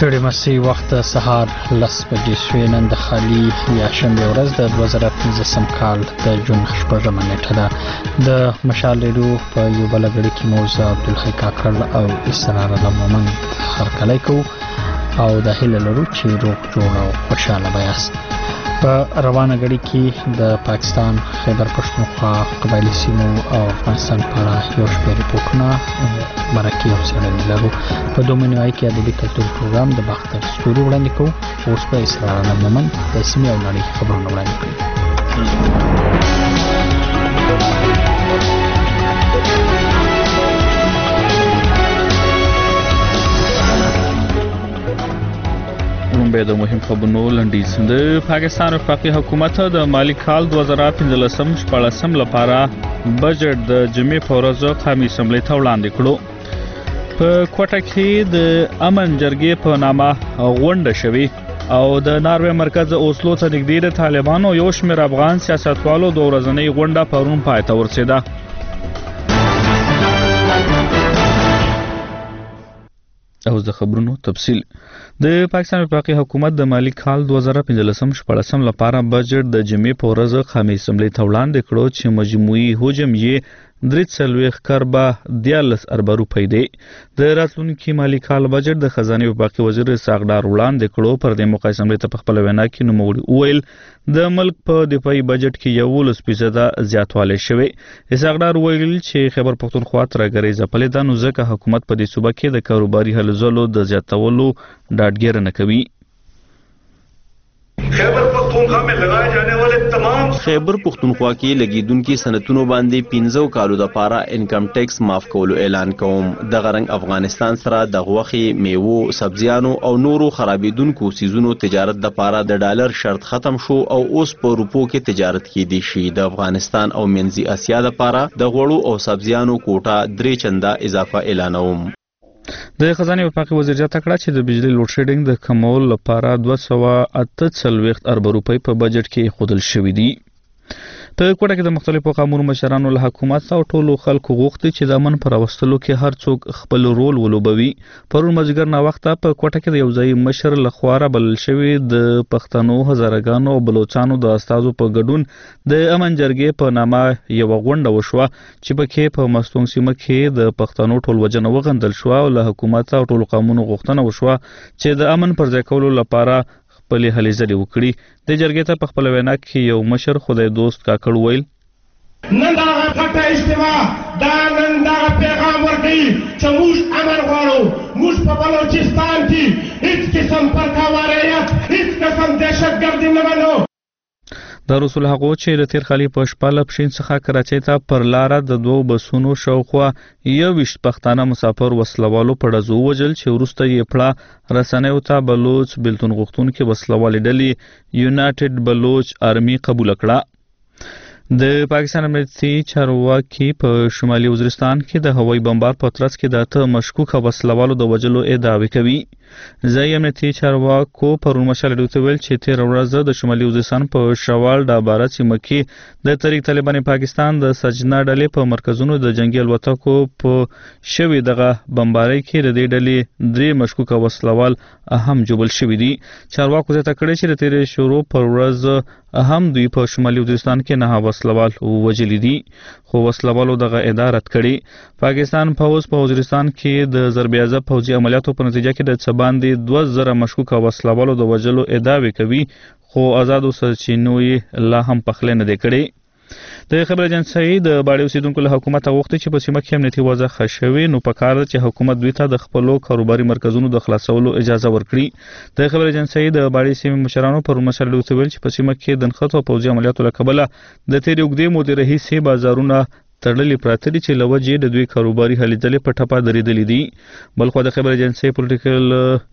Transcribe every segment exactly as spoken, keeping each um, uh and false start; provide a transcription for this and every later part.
ستړي مسي وخت سهار لس بجې شوې. نن د خالي یا شنبې ورځ د دوه زره پنځلسم کال د جون شپږمه نیټه ده. د مشال ریډیو په یو بله غړي کې مو زه عبدالحی کاکړ او اسرار الله مومند هرکلی کوو او د هیله لرو چې روغ جوړ او خوشحاله به یاست. په روانه غړي کې د پاکستان خیبر پښتونخوا قبایلي سیمو او افغانستان په اړه یو شمېر ریپورټونه مرکې او څېړنې لرو. په دومره نیمایي کې ادبي کلتوري پروګرام د باختر ستوري وړاندې کوو. اوس به اسرار الله مومند د سیمې او نړۍ خبرونه وړاندې کړي. به د مهم خبرونو لنډیز. د پاکستان وفاقي حکومت د مالی کال دوه زره پنځلسم شپږلسم لپاره بجټ د جمعې په ورځ قومي اسمبلۍ ته وړاندې کړو. په کوټه کې د امن جرګې په نامه غونډه شوې او د ناروې مرکز اوسلو ته نږدې د طالبانو یو شمېر افغان سیاستوالو د ورځنۍ غونډه پرون پای ته ورسېده. اوس د خبرونو تفصیل. د پاکستان وفاقي حکومت د مالی کال دوه زره پنځلسم شپږلسم لپاره بجټ د جمعې په ورځ قومي اسمبلۍ ته وړاندې کړو چې مجموعي حجم یې درې څلوېښت کربه دیارلس اربه روپۍ دی. د راتلونکي مالی کال بجټ د خزانې وفاقي وزیر اسحاق ډار وړاندې کړو. پر دې موقع اسمبلۍ ته په خپله وینا کې نوموړي وویل د ملک په دفاعي بجټ کې یولس فیصده زیاتوالی شوی. اسحاق ډار وویل چې خیبر پښتونخوا ترهګرۍ ځپلې ده، نو ځکه حکومت په دې صوبه کې د کاروباري هلو ځلو د زیاتولو ډاډګیرنه کوي. خیبر پختونخوا میں لگائے جانے والے تمام خیبر پختونخوا کې لګیدونکو صنعتونو باندې پنځو کالو د پاره انکم ټیکس معاف کولو اعلان کوم. د غرنګ افغانستان سره د غوښې، میوو، سبزیانو او نورو خرابېدونکو سیزونو تجارت د پاره د ډالر شرط ختم شو او اوس په روپو کې تجارت کېدی شي. د افغانستان او منځي اسیا د پاره د غوړو او سبزیانو کوټه درې چنده اضافه اعلانوم. د خزانې وفاقي وزیر زیاته کړه چې د بجلی لوډ شیډینګ د کمولو لپاره دوه سوه اته څلوېښت اربه روپۍ په بجټ کې ایښودل شوي دي. په کوټه کې د مختلفو قومونو مشرانو له حکومت او ټولو خلکو غوښتي چې د امن پر راوستلو کې هر څوک خپل رول ولوبوي. پرون مازدیګر ناوخته په کوټه کې د یو ځای مشر له خوا رابلل شوي د پښتنو، هزارهګانو او بلوچانو د استازو په ګډون د امن جرګې په نامه یوه غونډه وشوه چې پکې په مستونګ سیمه کې د پښتنو ټول وجنه وغندل شوه او له حکومت او ټولو قومونو غوښتنه وشوه چې د امن پر ځای کولو لپاره خپلې هلې ځلې وکړي. د جرګې ته په خپله وینا کې یو مشر خدای دوست کاکړ وویل نن دغه غټه اجتماع دا نن دغه پیغام ورکوي چې موږ امن غواړو. موږ په بلوچستان کې هیڅ قسم پرکاواریت، هیڅ قسم دهشتګردي نه منو. دا رسول هغو چې د تیر خالي په شپه له پښین څخه کراچۍ ته پر لاره د دوو بسونو شاوخوا یوویشت پښتانه مسافر وسلوالو په ډزو ووژل چې وروسته یې پړه رسنیو ته بلوچ بېلتون غوښتونکي وسلوالې ډلې یونایټډ بلوچ آرمي قبوله کړه. د پاکستان امنیتي چارواکي په شمالي وزیرستان کې د هوایي بمبار په ترڅ کې د اته مشکوکه وسلوالو د وژلو ادعاوې کوي. ځایي امنیتي چارواکو پرون مشال ریډیو ته ویل چې تېره ورځ د شمالي وزیرستان په شوال ډاباره سیمه کې د تحریک طالبان پاکستان د سجنا ډلې په مرکزونو د جنگي الوتکو په شوې دغه بمبارۍ کې د دې ډلې درې مشکوکه وسلوال اهم جوبل شوي دي. چارواکو زیاته کړې چې د تېرې شروع پر ورځ هم دوی په شمالي وزیرستان کې نه وسلوال وژلي دي، خو وسلوالو دغه ادعا رد کړې. پاکستان پوځ په وزیرستان کې د ضربیازه پوځي عملیاتو په نتیجه کې د څه باندې دوه زره مشکوکه وسلوالو د وژلو ادعاوې کوي، خو آزادو سرچینو یې لا هم پخلی نه دی کړی. د خبر ایجنسۍ د باړې اوسیدونکو له حکومت غوښتي چې په سیمه کې امنیتي وضع ښه شوې، نو پکار ده چې حکومت دوی ته د خپلو کاروباري مرکزونو د خلاصولو اجازه ورکړي. د خبر ایجنسۍ د باړې سیمې مشرانو پر مشر ډیو ویل چې په سیمه کې د نښتو او پوځي عملیاتو له کبله د تېرې اوږدې مودې راهیسې بازارونه تړلې پراته دي چې له وجې د دوی کاروباري هلې ځلې په ټپه درېدلې دي. بلخوا د خبر ایجنسۍ پولیټیکل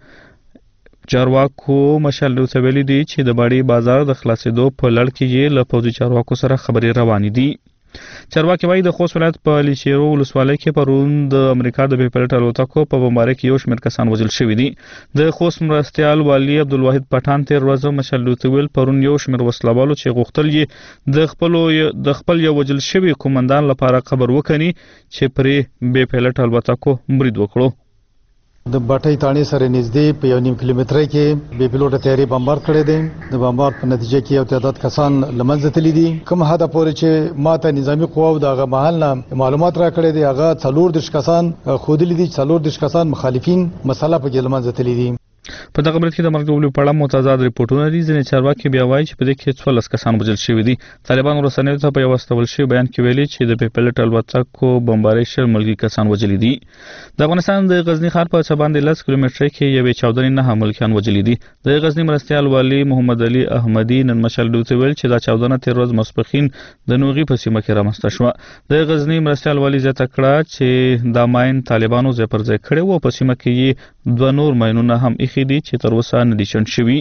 چارواکو مشال ډیو ویلي دي چې د باړې بازار د خلاصېدو په لړ کې یې له پوځي چارواکو سره خبرې روانې دي. چارواکي وایي د خوست ولایت په لیچیرو ولسوالۍ کې پرون د امریکا د بې پیلوټه الوتکو په بمبارۍ کې یو شمېر کسان وژل شوي دي. د خوست مرستیال والي عبدالواحد پټان تېر ورځ مشال ډیو ویل پرون یو شمېر وسلوالو چې غوښتل یې د خپلو د خپل یو وژل شوي قومندان لپاره قبر وکني چې پرې بې پیلوټه الوتکو برید وکړو. د باټۍ تاڼې سره نږدې په یو نیم کیلومترۍ کې بې پیلوټه طیارې بمبار کړی دی. د بمبار په نتیجه کې یو تعداد کسان له منځه تللي دي. کوم حده پورې چې ماته نظامی قواو د هغه محل نه معلومات راکړي دي هغه څلور دېرش کسان ښودلي دي، څلور دېرش کسان مخالفین مسله پکې له منځه تللي دي. په دغه برخه کې د مرګ ډوبلو په اړه متضاد ریپورتونه دي. ځینې چارواکي بیا وایي چې په دې کې څوارلس کسان وژل شوي دي. طالبان ورسنیو ته په یو استول شوی بیان کې ویلي چې د پیپلټ الوتکو بمبارۍ شل ملکی کسان وژلي دي. د افغانستان د غزنی ښار په څه باندې لس کیلومتره کې یوې چاودنې نه ملکیان وژلي دي. د غزنی مرستیال والی محمد علي احمدي نن مشال ډوته ویل چې دا چاودنه تیر ورځ ماسپخین د نوغي په سیمه کې رامنځته شوه. د غزنی مرستیال والی زیاته کړه چې دا ماین طالبانو ځای پر ځای کړی و. په سیمه کې یې دوه نور ماینونه هم ایښي دي چې تر اوسه نه دي شنډ شوي.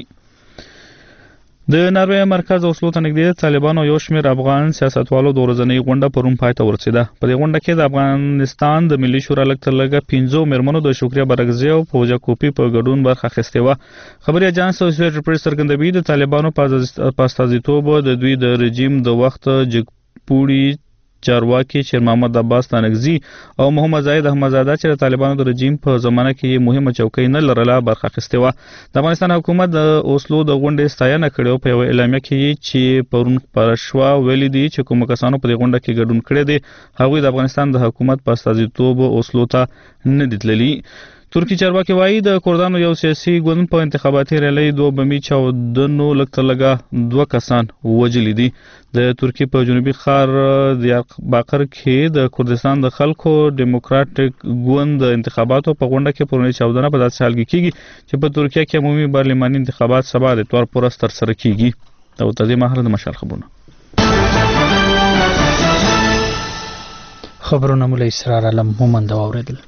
د ناروې مرکز اوسلو ته نږدې طالبانو یو شمېر افغان سیاستوالو د ورځنۍ غونډه پرون پای ته ورسېده. په دې غونډه کې د افغانستان د ملي شورا لږ تر لږه پنځو میرمنو د شکریه برګزی او فوجا کوپی په ګډون برخه اخیستې وه. خبري اجانس اسوسییټډ پریس څرګندوي د طالبانو په استازیتوب د دوی د رژیم د وخت جګپوړي چارواکي شیر محمد عباس تانګزي او محمد زاید احمدزاده چې د طالبانو د رژیم په زمانه کې مهمه چوکۍ نه لرله برخه اخیستې وه. د افغانستان حکومت د اوسلو د غونډې ستاینه کړې او په یوه اعلامیه کې چې پرون خپاره شوه ویلي دي چې کوم کسانو په دې غونډه کې ګډون کړی دی هغوی د افغانستان د حکومت په استازیتوب اوسلو ته نه دي تللي. ترکی چارواکي وایي د کردانو یو سیاسي ګوند په انتخاباتي ریلۍ دوه بمي چاودنو لږ تر لږه دوه کسان وژلي دي. د ترکی په جنوبي ښار دیارباقر کې د کردستان د خلکو ډیموکراټیک ګوند د انتخاباتو په غونډه کې پرونی چاودنه په داسې حال کې کیږي چې په ترکیه کې عمومي پارلماني انتخابات سبا د اتوار په ورځ ترسره کیږي. او تازه مهال د مشال خبرونه خبرونه مولوي اسرار علم مومند اوریدل.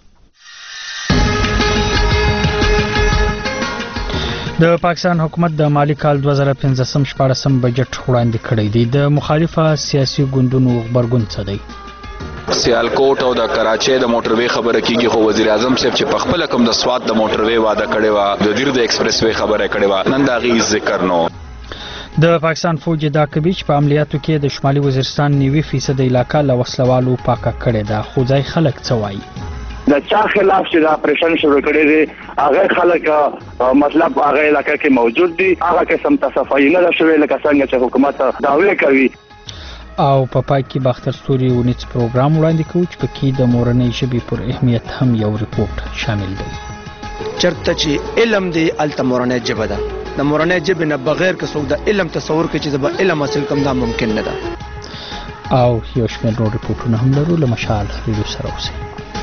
د پاکستان حکومت د مالی کال دوه زره پنځه شپاړسم بجټ وړاندې کړی دی. د مخالفه سیاسي ګوندونو غبرګون څه دی؟ سیالکوټ او د کراچۍ د موټروي خبره کیږي خو وزیر اعظم صاحب چې په خپل کوم د سواد د موټروي وعده کړی و د دیر د ایکسپریس وی خبره کړی و نن دا غي ذکر نو. د پاکستان فوج دا کوي چې په عملیاتو کې د شمالي وزیرستان نوي فیصد علاقہ له وسلوالو پاکه کړې ده. خو ځای خلک څه وایي؟ د چا خلاف چې دا اپریشن شروع کړی دی هغه خلک مطلب هغه علاقې کې موجود دي هغه قسم تصفیه نه شوی لکه څنګه چې حکومت دعوی کوي. او په پای کې باختر ستوري ونیټ پروګرام وړاندې کوي چې پکې د مورنۍ ژبې پر اهمیت هم یو ریپورت شامل دی. چرته چې علم دی الته مورنۍ ژبه ده. د مورنۍ ژبې نه بغیر که څوک د علم تصور کوي چې د علم حاصل کوم دا ممکن نه ده. او یو شمېر نور ریپورتونه هم لرو. له مشال ریډیو سره اوسئ.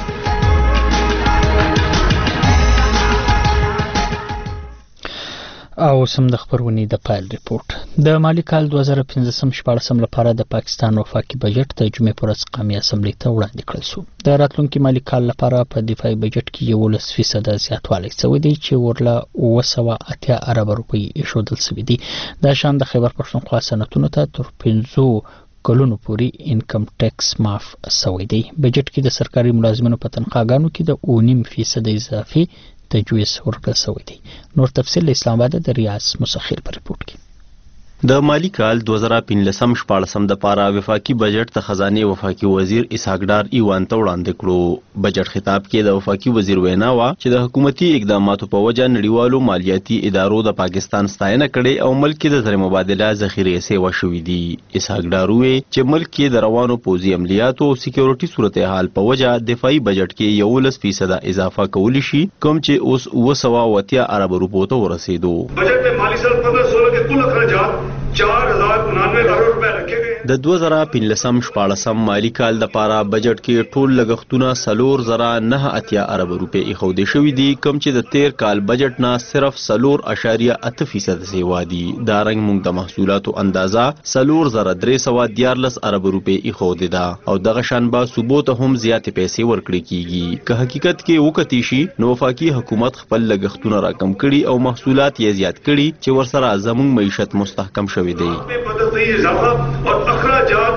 او سم د خبرونې د پایل ریپورت. د مالی کال دوه زره پنځه شپاړسم لپاره د پاکستان وفاقي بجټ د جمعې پر ورځ قومي اسمبلۍ ته وړاندې کړل شو. د راتلونکي مالی کال لپاره په دفاعي بجټ کې یولس فیصد زیاتوالی شوی دی چې ورله اوه سوه اتیا اربه روپۍ ایښودل شوي دي. دا شان د خیبر پښتونخوا صنعتونو ته تر پنځو کلونو پورې انکم ټیکس معاف شوی دی. بجټ کې د سرکاري ملازمینو په تنخواګانو کې د اوه نیم فیصد اضافي تجویز ورکړل شوی دی. نور تفصیل اسلام آباد د ریاض مسخیر په ریپورت کې. د مالی کال دوه زره پنځلسم شپاړسم د پاره وفاقي بجټ د خزانه وفاقي وزیر اسحاق ډار ایوان ته وړاندې کړو. بجټ خطاب کې د وفاقي وزیر وینا وا چې د حکومتي اقداماتو په وجه نړیوالو مالیاتي ادارو د پاکستان ستاینه کړي او ملک د زر مبادله ذخیره سیوا شوې دي. اسحاق ډار وی چې ملک کې د روانو پوزي عملیاتو او سکیورټي صورتحال په وجه دفاعي بجټ کې یولس فیصد اضافه کول شي کوم چې اوس اوه سوه اتیا ارب روپو ته ورسېدو. بجٹ میں مالی سال پندرہ سولہ کے کل اخراجات چار ہزار انانوے کروڑ روپے رکھے گئے. د دوه زره پنځلسم شپاړسم مالی کال د پاره بجټ کې ټول لګښتونه سلور زره نه اتیا ارب روپے ایښودل شوي دي کوم چې د تیر کال بجټ نه صرف سلور اشاریه اته فیصد سیوا دي. دا رنګ موږ د محصولاتو اندازه سلور زره درې سوه دیارلس ارب روپے ایښودل ده او دغه شان به صوبو ته هم زیاتې پیسې ورکړي کیږي. که حقیقت کې وکتی شي نو وفاقي حکومت خپل لګښتونه راکم کړي او محصولات یې زیات کړي چې ورسره زموږ معیشت مستحکم شوی دی. اخراجات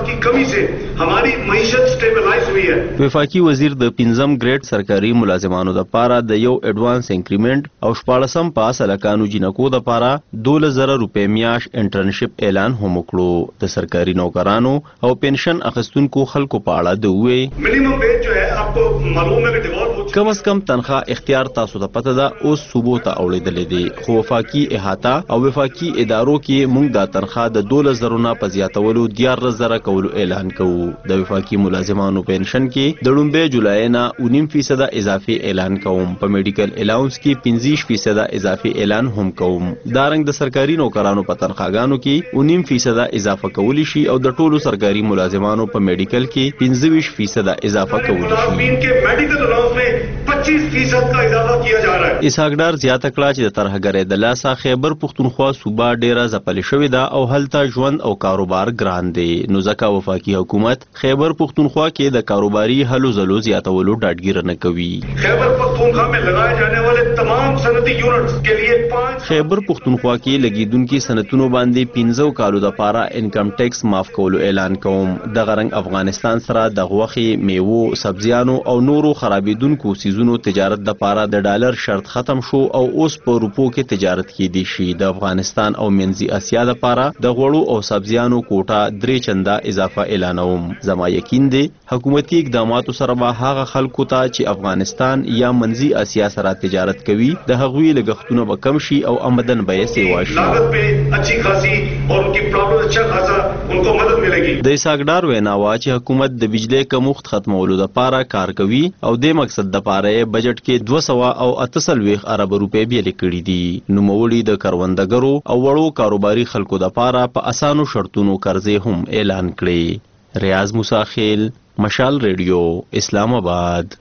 की कमी से हमारी मईशत स्टेबलाइज हुई है। वफाकी वजीर د پنځم ګریډ سرکاري ملازمانو د پاره د یو اډوانس انکریمنٹ او شپاړسم پاس الکانو جنکو د پاره دوله زره روپے میاش انټرنشپ اعلان هم وکړو. د سرکاري نوکرانو او پنشن اخیستونکو خلکو په اړه د وې मिनिमम वेज जो है आपको मालूम है कि डिवॉल्व हो کم از کم تنخواه اختیار تاسو ته پته ده اوس صوبو ته اوړېدلې دي، خو وفاقي احاطه او وفاقي ادارو کې موږ دا تنخواه د دوله زرو نه په زیاتولو دیارلس زره کولو اعلان کوو. د وفاقي ملازمانو پنشن کې د لومبۍ جولای نه نیم فیصده اضافي اعلان کوم. په میډیکل الاونس کې پنځه فیصده اضافي اعلان هم کوم. دارنګ د سرکاري نوکرانو په تنخواګانو کې نیم فیصده اضافه کولی شي او د ټولو سرکاري ملازمانو په میډیکل کې پنځه فیصده اضافه کولی شي. मेडिकल अलाउंस में पच्चीस फीसद का इजाफा किया जा रहा है. اسحاق ډار زیاته کړه چې د ترهګرۍ د لاسه خیبر پښتونخوا صوبه ډیره ځپلې شوې ده او هلته ژوند او کاروبار ګران دی، نو ځکه وفاقي حکومت خیبر پښتونخوا کې د کاروباري هلو ځلو زیاتولو ډاډګیره نه کوي. खैबर पख्तूनख्वा में लगाए जाने वाले तमाम सनती यूनिट्स के लिए पाँच خیبر پښتونخوا کې لګیدونکو صنعتونو باندې پنځو کالو د پاره انکم ټیکس معاف کولو اعلان کوم. د غرنګ افغانستان سره د غوښې، میوو، سبزیانو او نورو خرابېدونکو سیزونو تجارت د پاره د ډالر شرط ختم شو او اوس په روپو کې تجارت کېدی شي. د افغانستان او منځي اسیا د پاره د غوړو او سبزیانو کوټه درې چنده اضافه اعلانوم. زما یقین دی حکومتي اقداماتو سره به هغه خلکو ته چې افغانستان یا منځي اسیا سره تجارت کوي د هغوی لګښتونه به کم شي او آمدن به یې سیوا شي. लागत पे अच्छी खासी और उनकी प्रॉब्लम अच्छा खासा उनको मदद मिलेगी. د اسحاق ډار وینا وا چې حکومت د بجلی کمښت ختمولو د پاره کار کوي او د مقصد د پاره بجټ کې دوه سوه او اته څلوېښت ارب روپۍ بیل کړي دي. نوموړي د کروندګرو او وړو کاروباري خلکو د پاره په اسانو شرطونو قرضې هم اعلان کړي. ریاض موسی خیل، مشال ریډیو، اسلام آباد.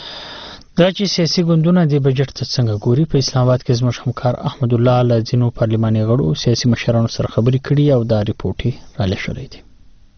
دا چې سیاسي ګوندونه د بجټ ته څنګه ګوري، په اسلام آباد کې زموږ همکار احمد الله له ځینو پارلماني غړو سیاسي مشرانو سره خبرې کړي او دا ریپورټ یې رالیږلی دی.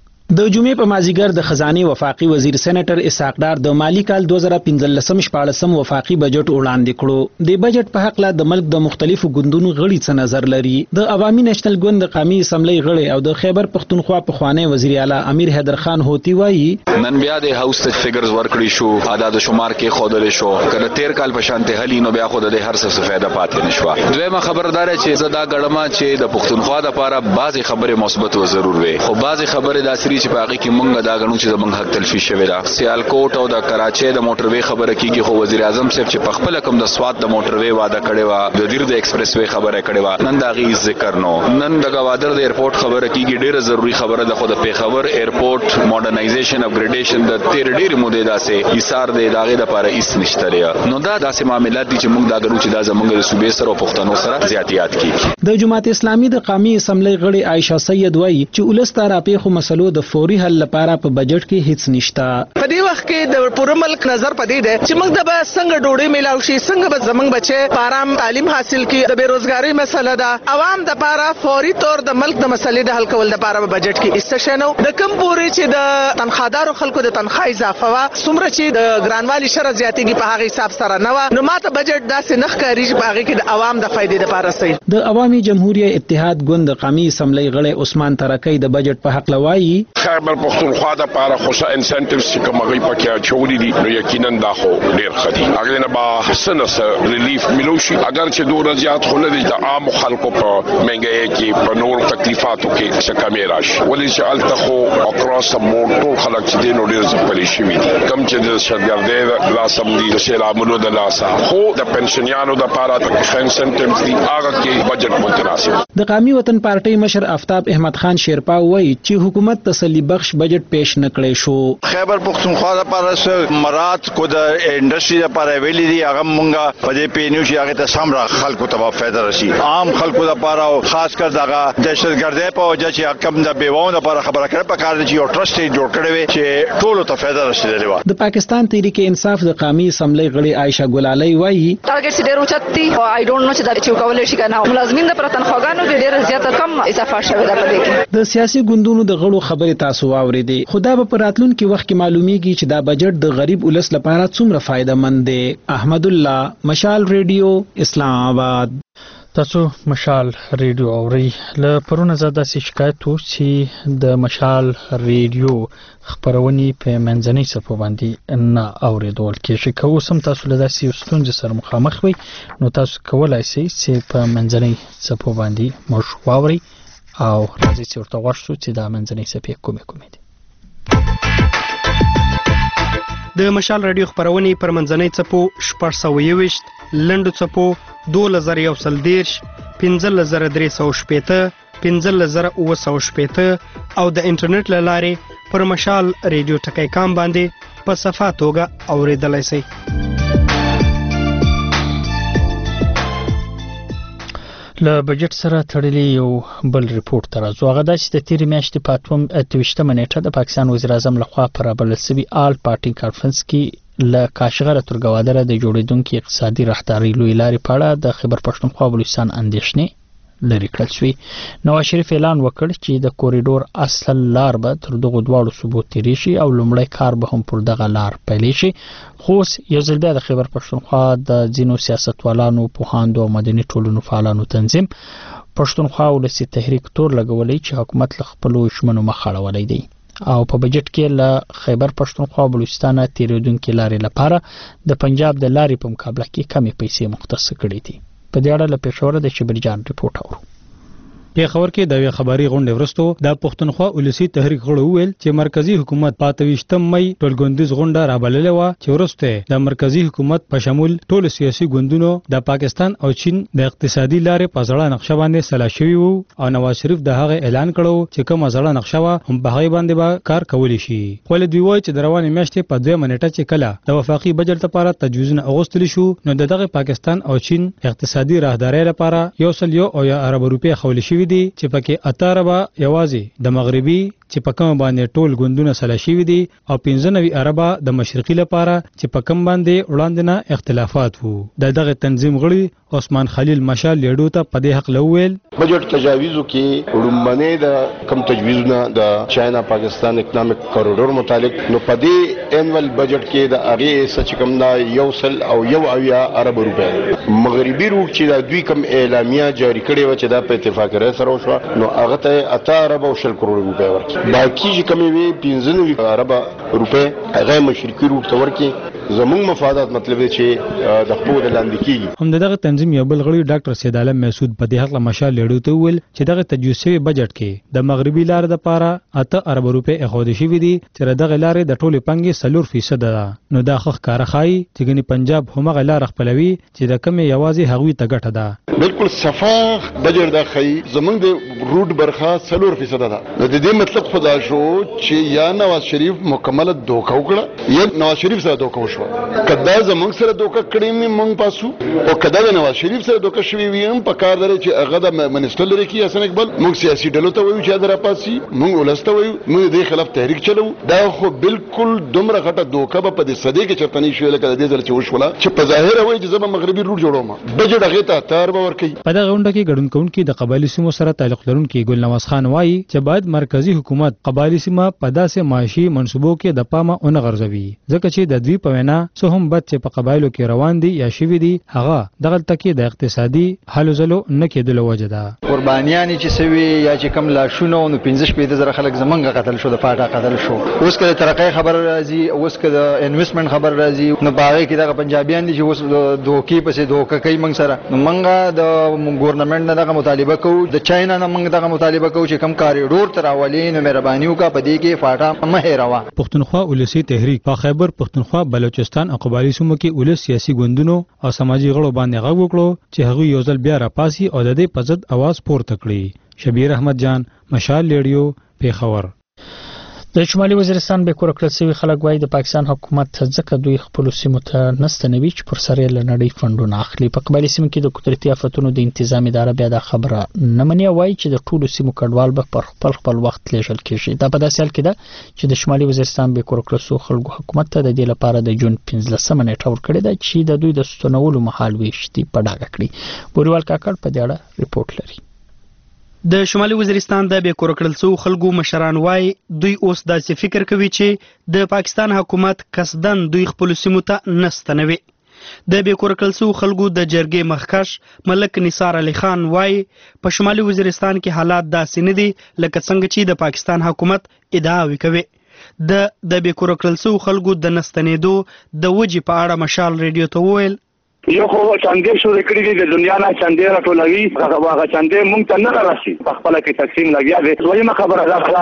د جمعې په مازیګر د خزانه وفاقي وزیر سېنیټر اسحاق ډار د مالی کال دوه زره پنځلسم شپاړسم وفاقي بجټ وړاندې کړو. د بجټ په حق لا د ملک د مختلفو ګوندونو غړي څه نظر لري. د عوامي نېشنل ګوند د قومي اسمبلی غړي او د خیبر پښتونخوا په خوانی وزیر اعلی امیر حیدر خان هوتی وایي نن بیا د هاوس ته فګرز ورکړی شو، عدد شمار کې خودل شو، کله تیر کال په شانته هلی نو بیا خود د هر څه فائدہ پاتې نشو. دویمه خبردار چې زدا غړما چې د پښتونخوا د لپاره بعضی خبره مثبت و ضرور وي، خو بعضی خبره د اثرې چې په هغه کې مونږ دا غنو چې زمونږ حق تلفي شوی دا. سیالکوټ او د کراچۍ د موټروي خبره کیږي، خو وزیر اعظم صاحب چې په خپل کوم د سواد د موټروي وعده کړی و، د دیر د ایکسپریس وی خبره کړی و، نن دا غي ذکر نو. نن د گوادر د ایرپورټ خبره کیږي، ډیره ضروری خبره ده، خو د پیښور ایرپورټ ماډرنایزیشن اپګریډیشن د تیر ډیر مودې داسې ایثار دی داغه د لپاره هیڅ نشته لري. نو دا داسې معاملات دي چې مونږ دا غنو چې دا زمونږ د صوبې سره او پښتنو سره زیاتیات کیږي. د جماعت اسلامي د قومي اسمبلی غړي عائشہ سید وایي چې ولسته راپېښو مسلو د فوري حل لپاره په بجټ کې هیڅ نشته. په دې وخت کې د پوره ملک نظر پدې ده چې موږ د به څنګه ډوډۍ میلاو شي، څنګه به زمنګ بچي په آرام تعلیم حاصل کړي. د بیروزګاری مسله ده، عوام د لپاره فوري طور د ملک د مسلې د حل کول لپاره په بجټ کې استشنو د کم پوري چې د تنخوادارو خلکو د تنخواه اضافه وا څومره چې د ګرانوالي شر زیاتېږي په هغه حساب سره نه و. نو ماته بجټ داسې نخ کاری چې په هغه کې د عوام د فائدې لپاره صحیح. د عوامي جمهوریت اتحاد ګوند قومي اسمبلی غړي عثمان ترکی د بجټ په حق لوایي خیبر پښتونخوا د لپاره خو انسنټیوز چې کوم غي پکې چولې دي نو یقینا دا خو ډیر خدي اگر نه با سنس ریلیف ملوشي، اگر چې دوه زیات خو نه دي د عام خلکو په منګي کې په نور تکلیفاتو کې څه کمی راشي. ولې چې التخو اکراس مور ټول خلک چې دین ډیر ځپلې شي کم چې د شرګردې لاسم دي د سیلابونو د لاسه، خو د پنشنیانو د لپاره د انسنټیوز دي هغه کې بجټ متناسب. د قومي وطن پارټي مشر آفتاب احمد خان شیرپا وایي چې حکومت تسلی بخش بجټ پیش نکړي شو. خیبر پښتونخوا لپاره مراد کو د انډستری لپاره ویلي دي، هغه مونږه په دې پینیو چې هغه ته سم را خلکو ته فائدہ راشي. عام خلکو لپاره او خاص کر دغه دهشتګردۍ په وجه چې کم د بیوونو لپاره خبره کړه په کار دي چې یو ټرست جوړ کړی وي چې ټولو ته فائدہ رسیدلی و. د پاکستان تحریک انصاف د قومي اسمبلی غړي عائشہ ګلالي وایي ټارګټ ډېر اوچت دي او آی ډونټ نو چې دا چې کولای شي کنه ملازمین د پرتنخواګانو کې ډېر زیات کم اضافه شوی ده په دې کې. د سیاسي ګوندونو د غړو خبرې تاسو واورېدې، خدا به په راتلونکي وخت کې معلومیږي چې دا بجټ د غریب ولس لپاره څومره فائدہ مند دی. احمد الله، مشال ریډیو، اسلام آباد. تاسو مشال ریډیو اوري له پرونه زده سي شکایت و چې د مشال ریډیو خبرونې په منځنۍ صفو باندې نه اوریدل کېږي. که اوس هم تاسو له داسې ستونزې سره مخامخ وي نو تاسو کولای شئ چې په منځنۍ صفو باندې موږ واورئ او راځي چې ورته غوږ شو چې دا منځنۍ صفې کومې کومې دي. د مشال رادیو خبرونې پر منځنۍ څپو شپږ سوه یوویشت، لنډو څپو دولس زره یو سل دېرش، پنځلس زره درې سوه شپېته، پنځلس زره اووه سوه شپېته او د انټرنیټ له لارې پر مشال ریډیو ټکی کام باندې په صفا توګه اورېدلی شئ. له بجټ سره تړلی یو بل ریپورت ته راځو. هغه دا چې د تېرې میاشتې په اتم اته ویشتمه نیټه د پاکستان وزیر اعظم لخوا په رابلل سوي آل پارټي کانفرنس کې له کاشغره تر ګوادره د جوړېدونکې اقتصادي راهدارۍ لویې لارې په اړه د خیبر پښتونخوا او بلوچستان اندېښنې لرې کړل شوې. نواز شریف اعلان وکړ چې د کوریډور اصل لار به تر دغو دواړو صوبو تیرې شي او لومړی کار به هم پر دغه لار پیلې شي. خو اوس یو ځل بیا د خیبر پښتونخوا د ځینو سیاستوالانو، پوهاندو او مدني ټولنو فعالانو تنظیم پښتونخوا ولسي تحریک تور لګولی چې حکومت له خپلو ژمنو مخ اړولی دی او په بجټ کې له خیبر پښتونخوا او بلوچستان تیریدونکو لارې لپاره د پنجاب د لارې په مقابله کې کمې پیسې مختص کړې دي. په دې اړه له پېښور د شبرجان ریپورت اورو. پیښور کې د خبري غونډې ورستو د پښتونخوا ولسی تحریک غړو ویل چې مرکزی حکومت په اته ویشتم مې ټولګوندیز غونډه رابللې و چې ورسته د مرکزی حکومت په شمول ټول سیاسي ګوندونو د پاکستان او چین د اقتصادي لارې په ځړه نقشه باندې سلا شوی وو او نواز شریف د هغه اعلان کړو چې کوم ځړه نقشه و هم په هغه باندې به کار کولی شي. خو له دوی وایي چې د روانې میاشتې په دوه منټه چې کله د وفاقي بجټ لپاره تجویزونه اغوستل شو نو دغه پاکستان او چین اقتصادي راهدارۍ لپاره یو سل یو او یا ارب روپیا خول شوی دي چې پکې اتاره به یوازې د مغربي چې په کوم باندې ټول ګوندونه سلا شوي دي او پنځه نوي اربه د مشرقي لپاره چې په کوم باندې وړاندې نه اختلافات وو. د دغه تنظیم غړي عثمان خلیل مشال لیډو ته په دې حق لویل بجټ تجاویزو کې وړاندې د کم تجویزونه د چاینا پاکستان اکونومیک کوریډور متعلق نو په دې انوال بجټ کې د هغه سچ کم دا یو سل او یو اویا ارب روپیا مغربي روټ چې د دوی کم اعلامیه جاری کړې و چې دا په اتفاق سره وشو نو هغه ته اته ارب او شل کروڑ روپیا ورکړي. باقی چې کمی وی پنځه نوي اربه روپے هغه مشرقي روټ ته ورکړي. زموږ مفادات مطلب دی چې د خپل لاندې کیږي. هم دغه تنظیم یو بل غړي ډاکټر سید عالم مسعود په دې حق مشال لیډو ته ویل چې دغه تجویز شوی بجټ کې د مغربي لار د پاره اته ارب روپے اخوده شوی دي چې دغه لارې د ټولو پنګي سلور فیصد ده. نو دا خخ کار خای چې ګنې پنجاب همغه لار خپلوي چې د کمی یوازې هغوی ته ګټه ده. بالکل صفا بجټ دا خای زمونږ د روټ برخه سلور فیصد ده. د دې مطلب خدا شو چې یا نواز شریف مکمل دوکه وکړه یا نواز شریف سره دوکه وشو. کدا زمونږ سره دوکه کړی می مونږ پاسو او کدا د نواز شریف سره دوکه شوی ویم په کار درې چې هغه د منسټر لري کې حسن اقبال مونږ سیاسي ډلو ته وایو چې درا پاسي مونږ ولسته وایو مونږ د خلاف تحریک چلو. دا خو بالکل دومره غټه دوکه په دې صدې کې چرته نه شوی لکه د دې ځل چې وشوله چې په ظاهر وایي چې زما مغربي روټ جوړوم بجټ هغه ته تار به ورکي. په دغه غونډه کې ګډون کوونکي د قبایلی سیمو سره تعلق لرونکي ګل نواز خان وایي چې باید مرکزی حکومت قبایلی سیمه په داسې معاشي منصوبو کې د پامه اون غرزوي ځکه چې د دوی په وینا څه هم بد چې په قبایلو کې روان دي یا شوي دي هغه دغه تکي د اقتصادي حل زلو نه کېدل وجه ده. قربانیان چې سوي یا چې کم لاشونو نو پنځه شپږ زره خلک زمونږ قتل شو د پاټا قتل شو. اوس کله ترقۍ خبر راځي اوس کله انویسټمنټ خبر راځي نو باغې کې دغه پنجابیان دي چې اوس دوکې پسې دوکه کوي موږ سره نو موږ د ګورنمنت نه دغه مطالبه کوو د چاینا نه موږ دغه مطالبه کوو چې کم کاریډور تر اولي نو مهرباني وکړه په دې کې فاټا مه هېروه. پښتونخوا ولسی تحریک په خیبر پښتونخوا بلوچستان او قبایلی سیمو کې ولس سیاسي ګوندونو او سماجی غړو باندې غږ وکړو چې هغه یو ځل بیا راپاسي او د دې په ضد आवाज پورته کړي. شبیر احمد جان مشال لیډیو پیښور. د شمالي وزیرستان به کور کړل سوي خلک وایي د پاکستان حکومت ځکه دوی خپل سیمو ته نستنوي چې پر سره لنډي فندونه اخلي. په قبایلی سیمو کې د قدرتي آفتونو د انتظام اداره بیا د خبره نه مني وایي چې د ټولو سیمو کډوال به پر خپل خپل وخت لیږل کېږي. دا په داسې حال کې ده چې د شمالي وزیرستان به کور کړل سوي خلکو حکومت ته د دې لپاره د جون پنځلسمه نیټه ورکړې ده چې د دوی د ستنولو مهال ویشتي په ډاګه کړي. بوریوال کاکړ په دې اړه ریپورت لري. د شمالي وزیرستان د بې کور کړل سوي خلکو مشران وایي دوی اوس داسې فکر کوي چې د پاکستان حکومت قصدن دوی خپل سیمو ته نستنوي. د بې کور کړل شوو خلکو د جرګې مخکش ملک نثار علي خان وایي په شمالي وزیرستان کې حالات داسې نه دي لکه څنګه چې د پاکستان حکومت ادعاوې کوي. د د بې کور کړل شوو خلکو د نستنېدو د وجې په اړه مشال ریډیو ته وویل یو خو چاندې شروع کړي دي د دنیا نه چاندې راټولوي هغه هغه چاندې مونږ ته نه راشي په خپل کې تقسیم لګیا دي. دویمه خبره دا ده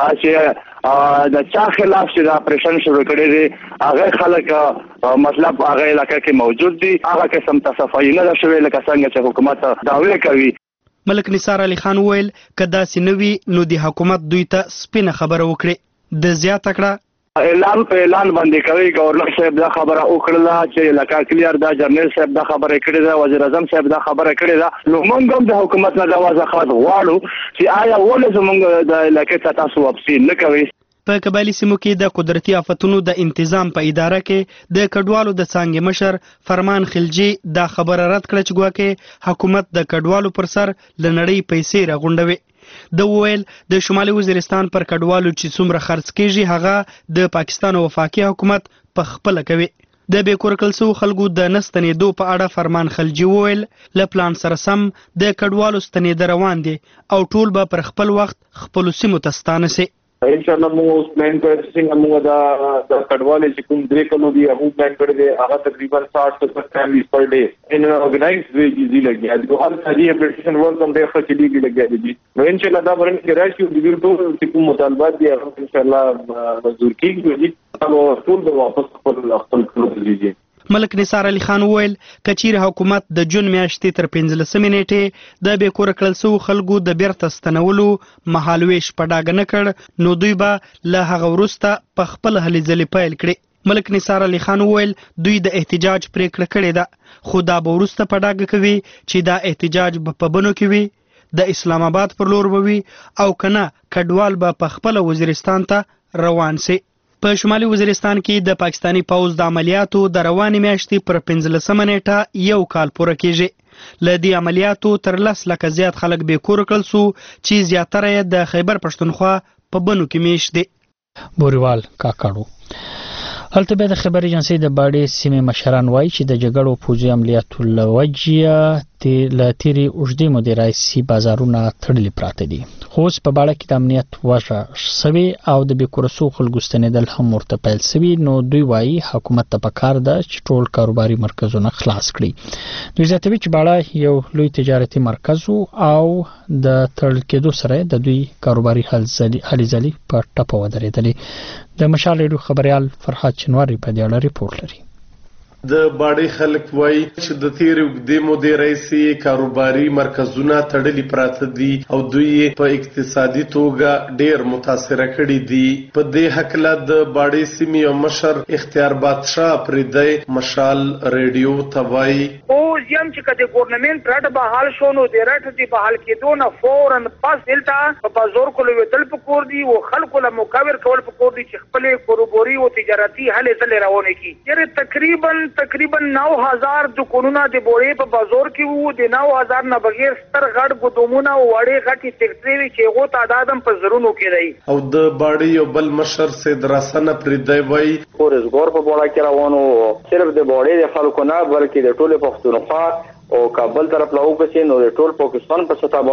چې د چا خلاف چې دا اپریشن شروع کړي دي هغه خلک مطلب هغه علاقې کې موجود دي هغه قسم تصفیه نه شوي لکه څنګه چې حکومت دعوی کوي. ملک نثار علي خان وویل که داسې نه وي نو د حکومت دوی ته سپینه خبره وکړي. د زیاته کړه اعلان په اعلان باندې کوي گورنر صاحب دا خبره وکړه چې علاقه کلیر دا جنرال صاحب دا خبره کړې ده وزیر اعظم صاحب دا خبره کړې ده. نو موږ هم د حکومت نه دا وضاحت غواړو چې آیا ولې زموږ د علاقې ته تاسو واپسي نه کوي. په قبایلي سیمو کې د قدرتي آفتونو د انتظام په اداره کې د کډوالو د څانګې مشر فرمان خلجي دا خبره رد کړه چې ګواکې حکومت د کډوالو پر سر له نړۍ پیسې راغونډوي. د وویل د شمالي وزیرستان پر کډوالو چې څومره خرڅ کیږي هغه د پاکستان وفاقي حکومت په خپله کوي. د بې کور کړل شوو خلکو د نه ستنېدو په اړه فرمان خلجي وویل له پلان سره سم د کډوالو ستنېده روان دي او ټول به پر خپل وخت خپلو سیمو ته ستانه سي. ان شاء الله موږ اوس پلان کړی چې څنګه موږ دا د کډوالو چې کوم درې کلو دي هغه پلان کړی دی هغه تقریبا ساठ ستر فیملیز پر ډے ان اورګنایزډ وی کې لګیا دي. هر ځای اپلیکیشن ورک هم ډېر ښه چلیږي لګیا دي. نو ان شاء الله دا برن کې راشي د دې ټول چې کوم مطالبات دي هغه ان شاء الله منظور کیږي او ټول به واپس خپل خپل کړو دي. ملک نثار علي خان وویل کچیر حکومت د جون میاشتې تر پنځلسمې نیټې د بې کور کړل شوو خلکو د بیرته ستنولو مهالویش په ډاګه نه کړ نو دوی به له هغه وروسته په خپل هلې ځلې پیل کړي. ملک نثار علي خان وویل دوی د احتجاج پریکړه کړې ده خو دا به وروسته په ډاګه کوي چې دا احتجاج به په بنو کې وي د اسلام آباد پر لور به وي او کنه کډوال به په خپل وزیرستان ته روان سي. په شمالي وزیرستان کې د پاکستانی پوځ د عملیاتو د روانې میاشتې پر پنځلسمه نیټه یو کال پوره کیږي. له دې عملیاتو تر لس لکه زیات خلک بې کوره کړل سو چې زیاتره یې د خیبر پښتونخوا په بنو کې میشت دي. بوریوال کاکړو هلته به د خبر ایجنسی د باډي سیمې مشران وایي چې د جګړو پوځي عملیاتو لوجه ل تیری اوږدې مودې راهیسې بازارونه تړلي پراته دي. خو اوس په باړه کې د امنیت وضع سوي او د بې کوره شوو خلکو ستنېدل هم ورته پیل سوي. نو دوی وایي حکومت ته پکار ده چې ټول کاروباري مرکزونه خلاص کړي. دوی زیاتوي چې باړه یو لوی تجارتي مرکز او د تړل کېدو سره د دوی کاروباري هلې ځلې په ټپه ودرېدلې. د مشال ریډیو خبریال فرحات چنواری په دې اړه ریپورت لري. د باډي خلک وایي چې د تیرې اوږدې مودې راهیسې کاروباري مرکزونه تړلي پراته دي او دوی په اقتصادي توګه ډېر متاثره کړي دي. په دې هکله د باډي سیمې یو مشر اختیار بادشاه پریدی مشال ریډیو ته وایي اوس یم چې که د ګورنمنټ رټ بحال شو نو د رټ د بحال کېدو نه فورن پس دلته په بازار کولو وتل پکور دي او خلکو له مقابر کول پکور دي چې خپلې کاروباري او تجارتي هلې ځلې روانې کړي. یعنې تقریبا تقریبا نو هزار دکانونه د بورې په بازار کې وو. د نو هزار نه بغیر ستر غټ ګودامونه او وړې غټې فیکټرۍ چې هغو تعداد هم په زرونو کې دی. او د باډي یو بل مشر سید راسن پریدی وایي روزګار په بوړه کې روانو صرف د باډي د خلکو نه بلکې د ټولې پښتونخوا او کابل طرف لا وکړي نو د ټول پاکستان په سطح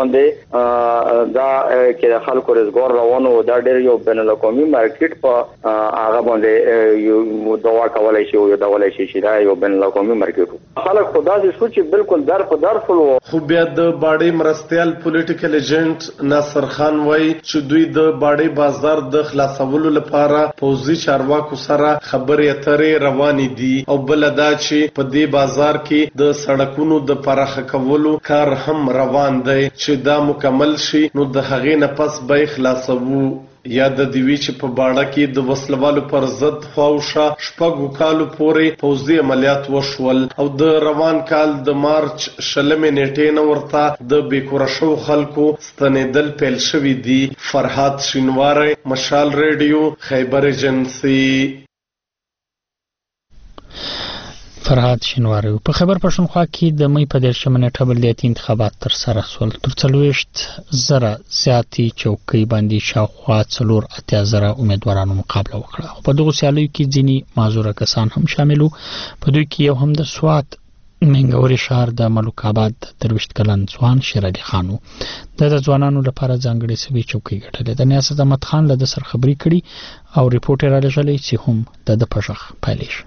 باندې دا کې خلکو روزګار روانو دا ډېر یو بین الاقوامي مارکیټ په هغه باندې یو دوا کولای شي او دولای شي چې دا یو بین الاقوامي مارکیټ خلک خدا دې سوچ بالکل در په در فلو. خو بیا د باډي مرستيال پولیټیکل ایجنټ ناصر خان وایي چې دوی د باډي بازار د خلاصولو لپاره پوځي چارواکو سره خبرې اترې روانې دي او بل دا چې په دې بازار کې د سړکونو د پراخه کولو کار هم روان دی چې دا مکمل شي نو د هغې نه پس به خلاصوو. یا د دیوی چې په باړه کې د وسلوالو پر ضد خواوشا شپږو کالو پورې پوځي عملیات وشول او د روان کال د مارچ شلمې نیټې نه ورته د بې کوره شوو خلکو ستنېدل پیل شوي دي. فرحات شینواری مشال ریډیو خیبر ایجنسی. فرهاد شینواری. په خبر پښتونخوا کې د مې په دیرشمه نیټه بلدیاتي انتخابات تر سره شول. تر څلوېښت زره زیاتې چوکۍ باندې شاوخوا څلور اتیا زره امیدوارانو مقابله وکړه. په دغو سیالیو کې ځینې معذوره کسان هم شامل وو. په دوی کې یو هم د سوات منګوري شهر د ملک آباد درویشت کلن ځوان شیر علي خان وو. د ځوانانو لپاره ځانګړې سوي چوکۍ ګټلې. د نیاست احمد خان له سر خبري کړي او ریپورټ یې راغلی چې هم د د پښخ پایلیش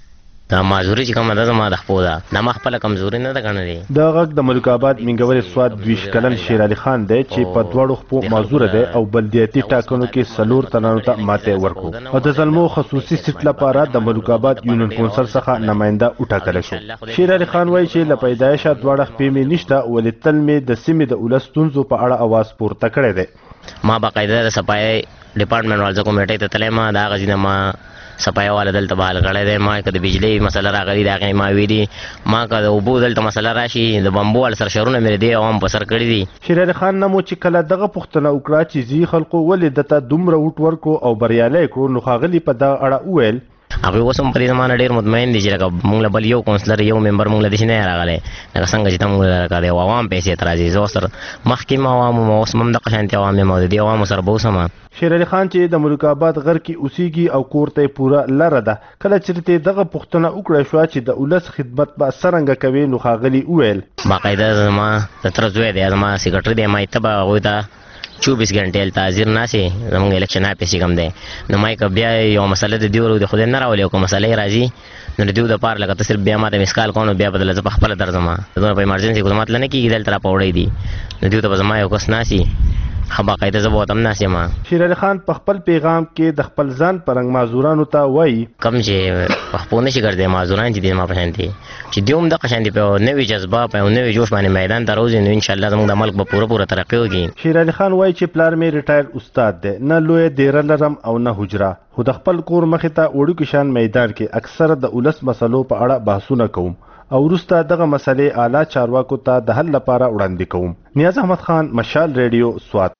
دا معذوري چې کومه ده زما د خپل ده د مخ په کمزوري نه ده غنلې. د غږ د ملک آباد منګوري سواد دویش کلن شیر علي خان دی چې په دواړو خپو معذور دی او بلدیاتي ټاکنو کې سلور تنانو ته ماته ورکو او د زلمو خصوصي سیټ لپاره د ملک آباد یونین کونسل څخه نماینده وټاکل شو. شیر علي خان وایي چې له پیدایشه دواړه خپې مې نشته ولې تل مې د سیمې د ولس ستونزو په اړه اواز پورته کړی دی. ما باقاعده د صفای ډپارټمنټ والو کمیټې ته تلم دا غزینه ما صفای والا دلته بحال کړی دی. ما که د بجلی مسله راغلی دا غي ما ویلي ما که د اوبو دلته مسله راشي د بمبو ول سرشرونه مې دی عوام په سر کړی دي. شیر علي خان نمو چې کله دغه پښتنه وکړه چې زی خلکو ولې دته دومره وټ ورکو او بریالي کو نو خاغلی په دا اړه وویل هغه اوس هم په دې زمانه ډیر مطمئن دي چې لکه موږ بل یو کونسلر یو ممبر موږ د شنه راغلی لکه څنګه چې موږ راکړه دی عوام پیسې ترازي زو سر مخکې ما عوام مو اوس هم د قشانتي عوام مو دي عوام سره بوسما. شیر علي خان چې د ملک آباد غر کې اوسېږي او کور ته پوره لاره ده کله چې دغه پښتنه وکړه شو چې د ولس خدمت به سرنګ کوي نو خاغلی وویل باقاعده زما د تر زوی دی زما سیکرټری دی ما ته به غوي دا چوبیس غنټې ال تاجر ناسي زموږ الیکشن اپیسي کوم دی نو مای ک بیا یو مسله د دیورو د خدای نه راولي کوم مسله راځي نو دیو د پار لکه تصرف بیا ماته مسکال کوو بیا بدل ز په خپل درځم دغه په ایمرجنسي خدمات لنه کیږي دلته را پوړې دي نو دیو ته زما یو کس ناسي خبا قاعده زبوت هم ناسي ما. شیر علي خان په خپل پیغام کې د خپل ځان پرنګ معذورانو ته وایي کم چې په خپل نشي ګرځي معذوران چې د ما پښانتي چې دیوم د قشاندې په نوې جذبه په نوې جوش باندې میدان ته روزي نو ان شاء الله زموږ د ملک به پوره پوره ترقی وکړي. شیر علي خان وایي چې پلار مې ریټایر استاد دی نه لوی ډیر لرم او نه حجره خو د خپل کور مخې ته وړو کې شان میدان کې اکثر د ولس مسلو په اړه بحثونه کوم او وروسته دغه مسلې اعلی چارواکو ته د حل لپاره وړاندې کوم. نیاز احمد خان مشال ریډیو سوات.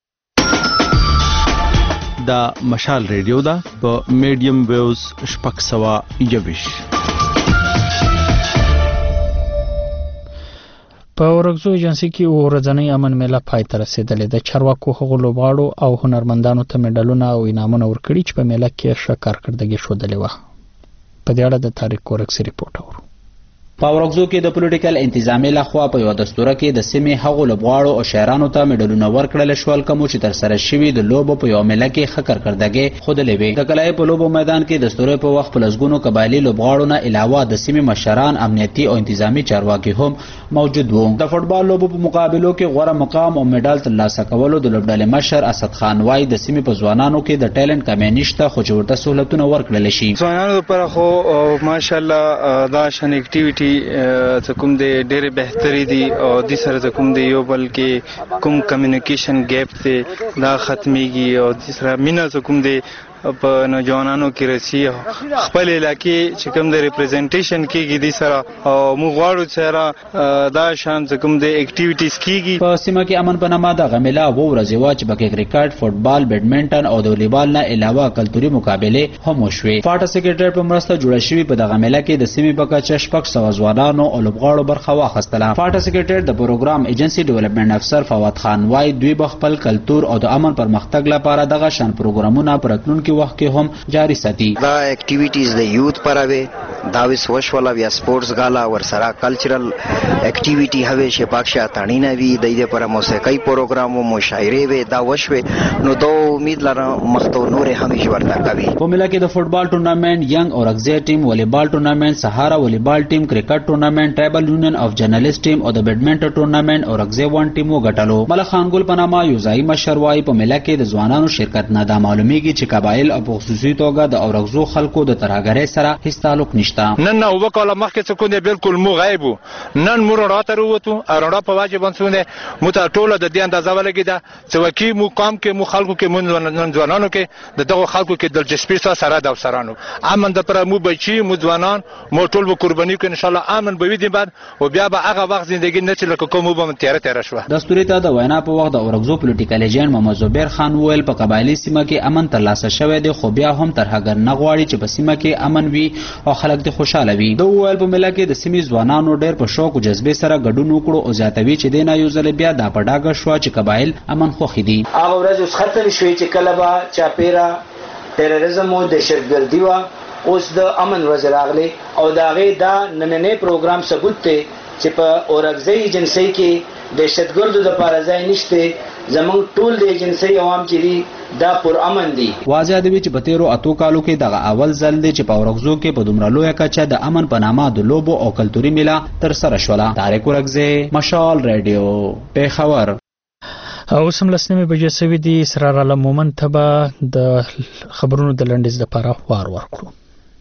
دا مشال ریډیو دا په میډیم ویوز شپږ سوه یویش. په ورغزو ایجنسی کې ورځنی امن میله پای ته رسیدلې ده. چارواکو هغو لوبغاړو او هنرمندانو ته میډالونه او انعامونه ورکړي چې په میله کې ښه کارکردګي ښودلې وه. په دې اړه د طارق کورکسي ریپورټ اورو. په ورغزو کې د پولیټیکل انتظامیې لخوا په یو دستوره کې د سیمې هغو لوبغاړو او شاعرانو ته میډالونه ورکړل شول کوم چې تر سره شوي د لوبو په یو میله کې ښه کارکردګي ښودلې وې. د کلای په لوبو میدان کې د دستورې په وخت په لسګونو قبایلي لوبغاړو نه علاوه د سیمې مشران امنیتي او انتظامی چارواکي هم موجود وو. د فوټبال لوبو په مقابلو کې غوره مقام او میډال ترلاسه کولو د لوبډلې مشر اسد خان وای د سیمې په ځوانانو کې د ټیلنټ کمی نشته خو چې ورته سہولتونه ورکړل شي. ځوانانو لپاره خو ماشاءالله دا شان اکټیویټي کوم د ډېر بهتري دي او د سره کوم د یو بل کې کوم کمیونیکیشن ګیپ دی دا ختميږي او د سره مینا کوم د په نوجوانانو کې رسی خپل علاقې چې کوم د ریپرزنټیشن کېږي د سره او موږ غواړو چې دا شان کوم د اکټیویټیز کېږي. په سیمه کې امن په نامه د غمیلا و ورځې وا چې پکې کرکټ، فوټبال، بیډمنټن او د والیبال نه علاوه کلتوري مقابله هم وشوي. فاټا سیکریټری په مرسته جوړه شوې په دغه غمیلا کې د سیمې په کچه شپږ سوه ځوانانو او لوبغاړو برخه واخیستله. فاټا سیکریټری د پروګرام ایجنسی ډیولپمنټ افسر فواد خان وای دوی به خپل کلتور او د امن پرمختګ لپاره دغه شان پروګرامونه پرتلونکو وخت کې هم جاری ساتي. دا اکټیویټیز د یوث پراوي دا وس وشولا بیا سپورتس غالا ور سره کلچرل اکټیویټي هوي چې پاکشا تانینا وی د دې پر موسیقي پروګرام او مشاعره وي دا وشوي نو دو امید لرم مختو نور همیشه ورته کوي. په ملک کې د فوټبال ټورنامنت، ینګ او رګزي ټیم، والیبال ټورنامنت، سهارا والیبال ټیم، کرکټ ټورنامنت، ټرایبل یونین اف جرنالیست ټیم او د بیډمنټن ټورنامنت او رګزي وان ټیم وګټلو. ملک خانګل پنامه یو ځای مشروای په ملک کې د ځوانانو شرکت نه دا معلومیږي چې قبایل او خصوصي توګه د اورغزو خلکو د ترهګرۍ سره هیڅ تعلق نشته. نن نو وکاله مخکې څه کوم بالکل مو غایب نن مور راته وروته اراړه په واجب باندې مو ته ټوله د دې اندازه ولګی دا چې وکی مو قام کې مو خلکو کې مون نن ځوانانو کې د دغه خلکو کې دلچسپي سره د افسرانو امن د پر مو بچي مو ځوانان مو ټول به قرباني کوي ان شاء الله امن به وي دي بعد او بیا به هغه وخت ژوندۍ نه چې لکه کوم به تیر تیر شو. دستوري ته د وینا په وخت د اورغزو پولیټیکل ایجنټ محمد زبیر خان ویل په قبایلی سیمه کې امن ترلاسه شوی دی خو بیا هم ترهګر نه غواړي چې په سیمه کې امن وي او خلک خلک د خوشاله وي. د وویل په مله کې د سیمې ځوانانو ډېر په شوق او جذبې سره ګډون وکړو او زیاتوي چې دې نه یو ځل بیا دا په ډاګه شوه چې قبایل امن خوښې دي. هغه ورځ اوس ختم شوې چې کله به چاپېره ټیرریزم او دهشتګردي وه، اوس د امن ورځ راغلی او د هغې دا نننی پروګرام ثبوت دی چې په اورکزۍ ایجنسۍ کې دهشتګردو دپاره ځای نشته. زمونږ ټول د ایجنسۍ عوام چې دي دا پر امن دي. واضح دی چې په تیرو اتو کالو کې دغه اول ځل دی چې په اورکزو کې په دومره لویه کچه د امن په نامه د لوبو او کلتوري میله ترسره شوله. طارق اورکزی، مشال ریډیو، پیښور. اوس هم لس نیمې بجې سوي دي. اسرار عالم مومن ته به د خبرونو د لنډیز لپاره وار ورکړو.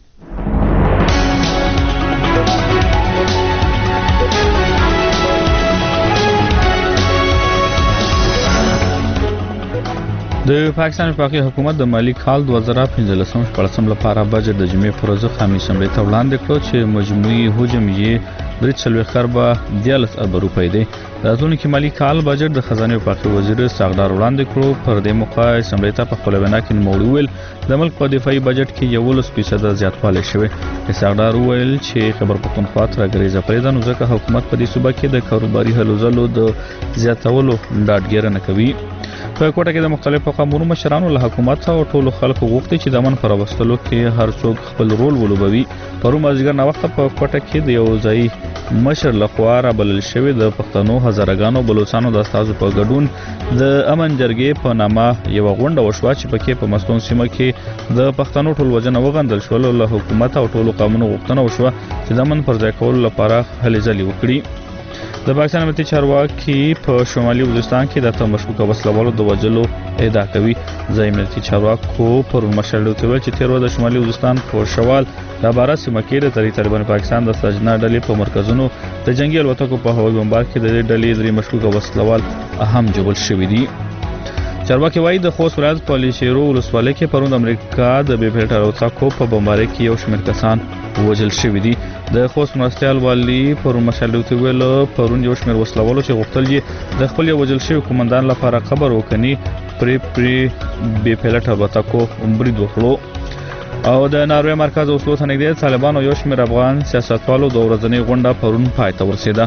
د پاکستان وفاقي حکومت د مالی کال دوه زره پنځلسم شپږلسم لپاره بجټ د جمعې پر ورځ خامي اسمبلۍ ته وړاندې کړ چې مجموعي حجم یې درې څلوېښت اربه دیارلس اربه روپۍ دی. د راتلونکي مالي کال بجټ د خزانې وفاقي وزیر ساغدار وړاندې کړو. پر دې موقع اسمبلۍ ته په خپله وینا کې نوموړي وویل د ملک په دفاعي بجټ کې یولس فیصده زیاتوالی شوی. ساغدار وویل چې خیبر پښتونخوا ترهګریزه پرېږده نو ځکه حکومت په دې صوبه کې د کاروباري هلو ځلو د زیاتولو ډاډګیرنه کوي. په کوټه کې د مختلفو قومونو مشرانو له حکومت او ټولو خلکو غوښتي چې د امن پر راوستلو کې هر څوک خپل رول ولوبوي. پرون مازدیګر ناوخته په کوټه کې د یو ځایي مشر لخوا رابلل شوی د پښتنو هزارګانو بلوڅانو د استازو په ګډون د امن جرګې په نامه یوه غونډه وشوه چې پکې په مستون سیمه کې د پښتنو ټول وجنه وغندل شول. له حکومت او ټولو قومونو غوښتنه وشوه چې د امن پر ځای کولو لپاره هلې ځلې وکړي. د پاکستان امنیتي چارواکي په شمالي وزیرستان کې د اتم مشکوکه وسلوالو د وژلو ادعا کوي. ځایي امنیتي چارواکو پرون مشر ته ویل چې تېر ورځ د شمالي وزیرستان په شوال د بارا سیمه کې د تحریک طالبان پاکستان د سجنا ډلې په مرکزونو د جنگي الوتکو په هوایي بمبار کې د دې ډلې درې مشکوکه وسلوال اهم جوړ شوي دي. چارواکي وایي د خوست ولایت په لیشیرو ولسوالۍ کې پرون د امریکا د بې پیلټه الوتکو په بمبارۍ کې یو شمېر کسان وژل شوي دي. د خوست مرستیال والي پرون مشر ته ویل پرون یو شمېر وسلوالو چې غوښتل چې د خپل یو وژل شوي قومندان لپاره قبر وکني پرې پرې بې پیلټه الوتکو برید وکړو. او د ناروې مرکز اوسلو ته نږدې طالبانو یو شمېر افغان سیاستوالو د ورځنۍ غونډه پرون پای ته ورسېده.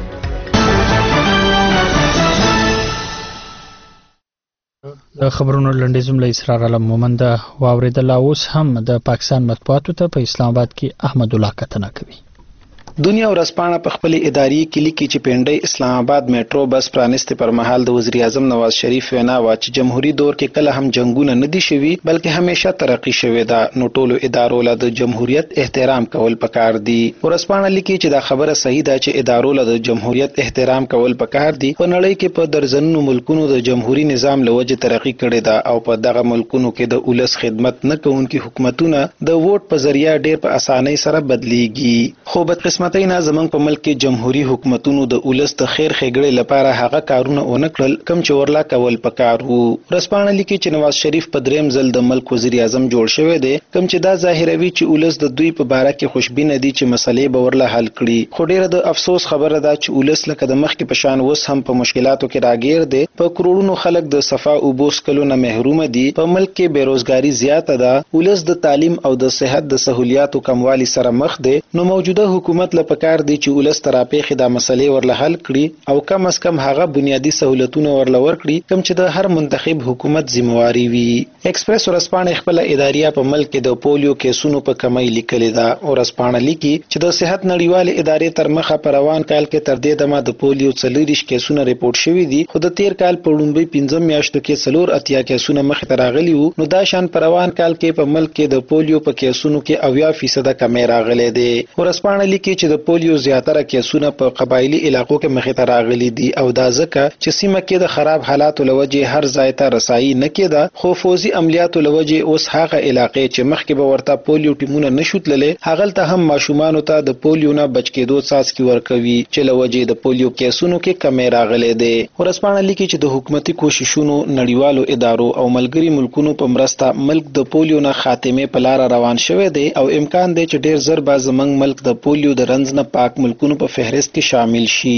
د خبرونو لنډیز هم له اسرار عالم مومن د واورېدله. اوس هم د پاکستان مطبوعاتو ته په اسلام آباد کې احمد الله کتنه کوي. دنیا ورځپاڼه په خپل اداري کلی کې چې پنډۍ اسلام آباد میټرو بس پرانستې پر مهال د وزیر اعظم نواز شریف وینا وا چې جمهوریت دور کې کله هم جنگونه نه دي شوي بلکې همیشه ترقی شوې ده. نو ټولو ادارو له د جمهوریت احترام کول پکار دي. ورځپاڼه لیکي چې دا خبره صحیح ده چې ادارو له د جمهوریت احترام کول پکار دي. په نړۍ کې په درځنونو ملکونو د جمهوریت نظام له وجې ترقی کړې ده او په دغه ملکونو کې د ولس خدمت نه کوونکي حکومتونه د ووټ په ذریعہ ډېر په اسانۍ سره بدلیږي. خو بدقسمتۍ نه زمونږ په ملک کې جمهوریت حکومتونو د ولس د خیر ښېګړې لپاره هغه کارونه ونه کړل کوم چې ورلا کول پکار وو. ورځپاڼه لیکي چې نواز شریف په دریم ځل د ملک وزیر اعظم جوړ شوی دی کوم چې دا ظاهروي چې ولس د دوی په باره کې خوشبینه دي چې مسلې به ورلا حل کړي. خو ډېره د افسوس خبره ده چې ولس لکه د مخکې په شان اوس هم په مشکلاتو کې راګیر دی. په کروڑونو خلک د صفا اوبو څښلو نه محروم دي. په ملک کې بیروزګاري زیاته ده. ولس د تعلیم او د صحت د سہولیاتو کموالي سره مخ دی. نو موجوده حکومت له پکار دی چې ولس تراپېخې دا مسلې ورله حل کړي او کم از کم هغه بنیادی سہولتونه ورله ورکړي کوم چې د هر منتخب حکومت ذمہواری وي. ایکسپریس ورځپاڼه خپل اداریه په ملک کې د پولیو کیسونو په کمی لیکلې ده. ورځپاڼه لیکي چې د صحت نړیوال ادارې تر مخه په روان کال کې تر دې دمه د پولیو څلوریش کیسونه ریپورت شوي دي خو د تیر کال په لومړۍ پنځه میاشتو کې څلور اتیا کیسونه مخې ته راغلي وو. نو دا شان په روان کال کې په ملک کې د پولیو په کیسونو کې اویا فیصده کمی راغلی دی. ورځپاڼه لیکي چې د پولیو زیاتره کیسونه په قبایلی علاقو کې مخې ته راغلي دي او دا ځکه چې سیمه کې د خراب حالاتو لوجې هر ځای ته رسایي نه کېده. خو فوزي عملیاتو لوجې اوس هغه علاقې چې مخکې به ورته پولیو ټیمونه نشو تللی هغلته هم ماشومانو ته د پولیو نه بچ کېدو څاڅکي ورکوي چې لوجې د پولیو کیسونو کې کمی راغلی دی. ورځپاڼه لیکي چې د حکومتي کوششونو نړیوالو ادارو او ملګري ملکونو په مرسته ملک د پولیو نه خاتمې په لاره روان شوی دی او امکان دی چې ډېر زر به زموږ ملک د پولیو د رنځ نه پاک ملکونو په فهرست کې شامل شي.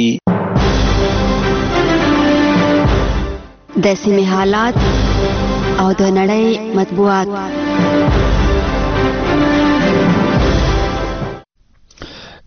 د سیمې حالات او د نړۍ مطبوعات.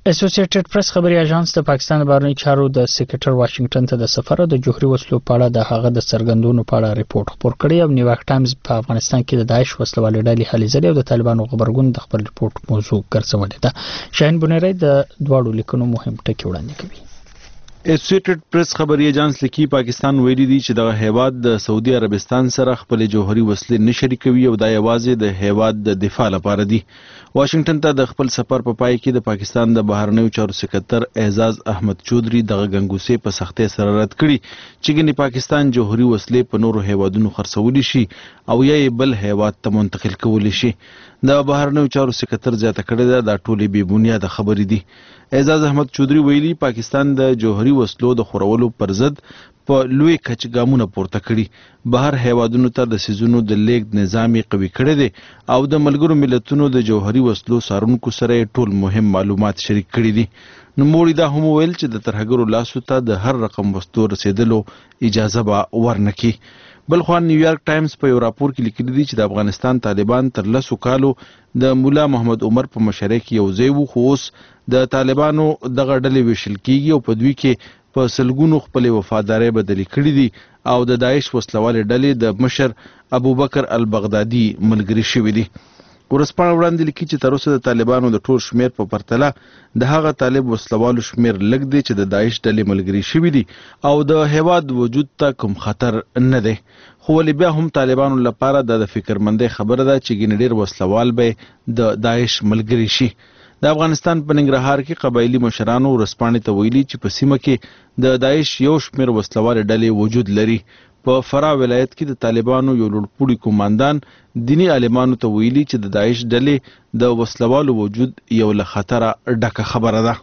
اسوسییټډ پریس خبري اژانس د پاکستان بهرنی چارو د سکرټر واشنگټن ته د سفر د جوهري وسلو په اړه د هغه د سرګندونو په اړه ریپورت خپور کړی او نیویارک ټایمز په افغانستان کې د داعش وسلوالې ډلې هلې ځلې او د طالبانو خبرګون د خپل ریپورت موضوع ګرځولې ده. شاهین بنيري د دواړو لیکنو مهم ټکي وړاندې کوي. اسوسییټډ پریس خبري اژانس لیکي پاکستان ویلي دی چې دغه هیواد د سعودي عربستان سره خپل جوهري وسلې نه شریکوي او دا یوازې د هیواد د دفاع لپاره دی. واشنگټن ته د خپل سفر په پای کې د پاکستان د بهرنیو چارو سکرټر اعزاز احمد چودري دغه غنګوسې په سختۍ سره رد کړي چې ګنې پاکستان جوهري وسلې په نورو هیوادونو خرڅولی شي او یا بل هیواد ته منتقل کولی شي. د بهرنیو چارو سکرټر زیاته کړې ده دا ټولې بې بنیاده خبرې دي. اعزاز احمد چودري ویلي پاکستان د جوهري وسلو د خورولو پر ضد په لوی کچ ګامونه پورته کړي. بهر هیوادونو ته د سيزونو د لیږد نظام قوي کړی دی او د ملګرو ملتونو د جوهري وسلو څارونکو سره ټول مهم معلومات شریک کړي دي. نوموړي دا هم ویل چې د ترهګرو لاسو ته د هر رقم وسلو رسیدلو اجازه به ورنکړي. بل خو نیویارک ټایمز په یو راپور کې لیکلي دي چې د افغانستان طالبان تر لسو کالو د مولا محمد عمر په مشرۍ کې یو ځای وو خو اوس د طالبانو دغه ډلې ویشل کیږي او په دوی کې په سلګونو خپلې وفادارۍ بدلې کړي دي او د داعش وسلوالې ډلې د مشر ابوبکر البغدادي ملګري شوي دي. ورځپاڼه وړاندې لیکي چې تر اوسه د طالبانو د ټول شمیر په پرتله د هغه طالب وسلوالو شمیر لږ دی چې د داعش ډلې ملګري شوي دي او د هیواد وجود ته کوم خطر نه دی. خو ولې بیا هم طالبانو لپاره د فکرمندۍ خبره ده چې ګینه ډېر وسلوال به د داعش ملګري شي. د افغانستان په ننګرهار کې قبایلي مشرانو ورځپاڼې ته ویلي چې په سیمه کې د داعش یو شمیر وسلوالې ډلې وجود لري. په فرا ولایت کې د طالبانو یو لوړپوړي کمانډان دینی عالمانو ته ویلي چې د داعش ډلې د وسلوالو وجود یو له خطره ډکه خبره ده.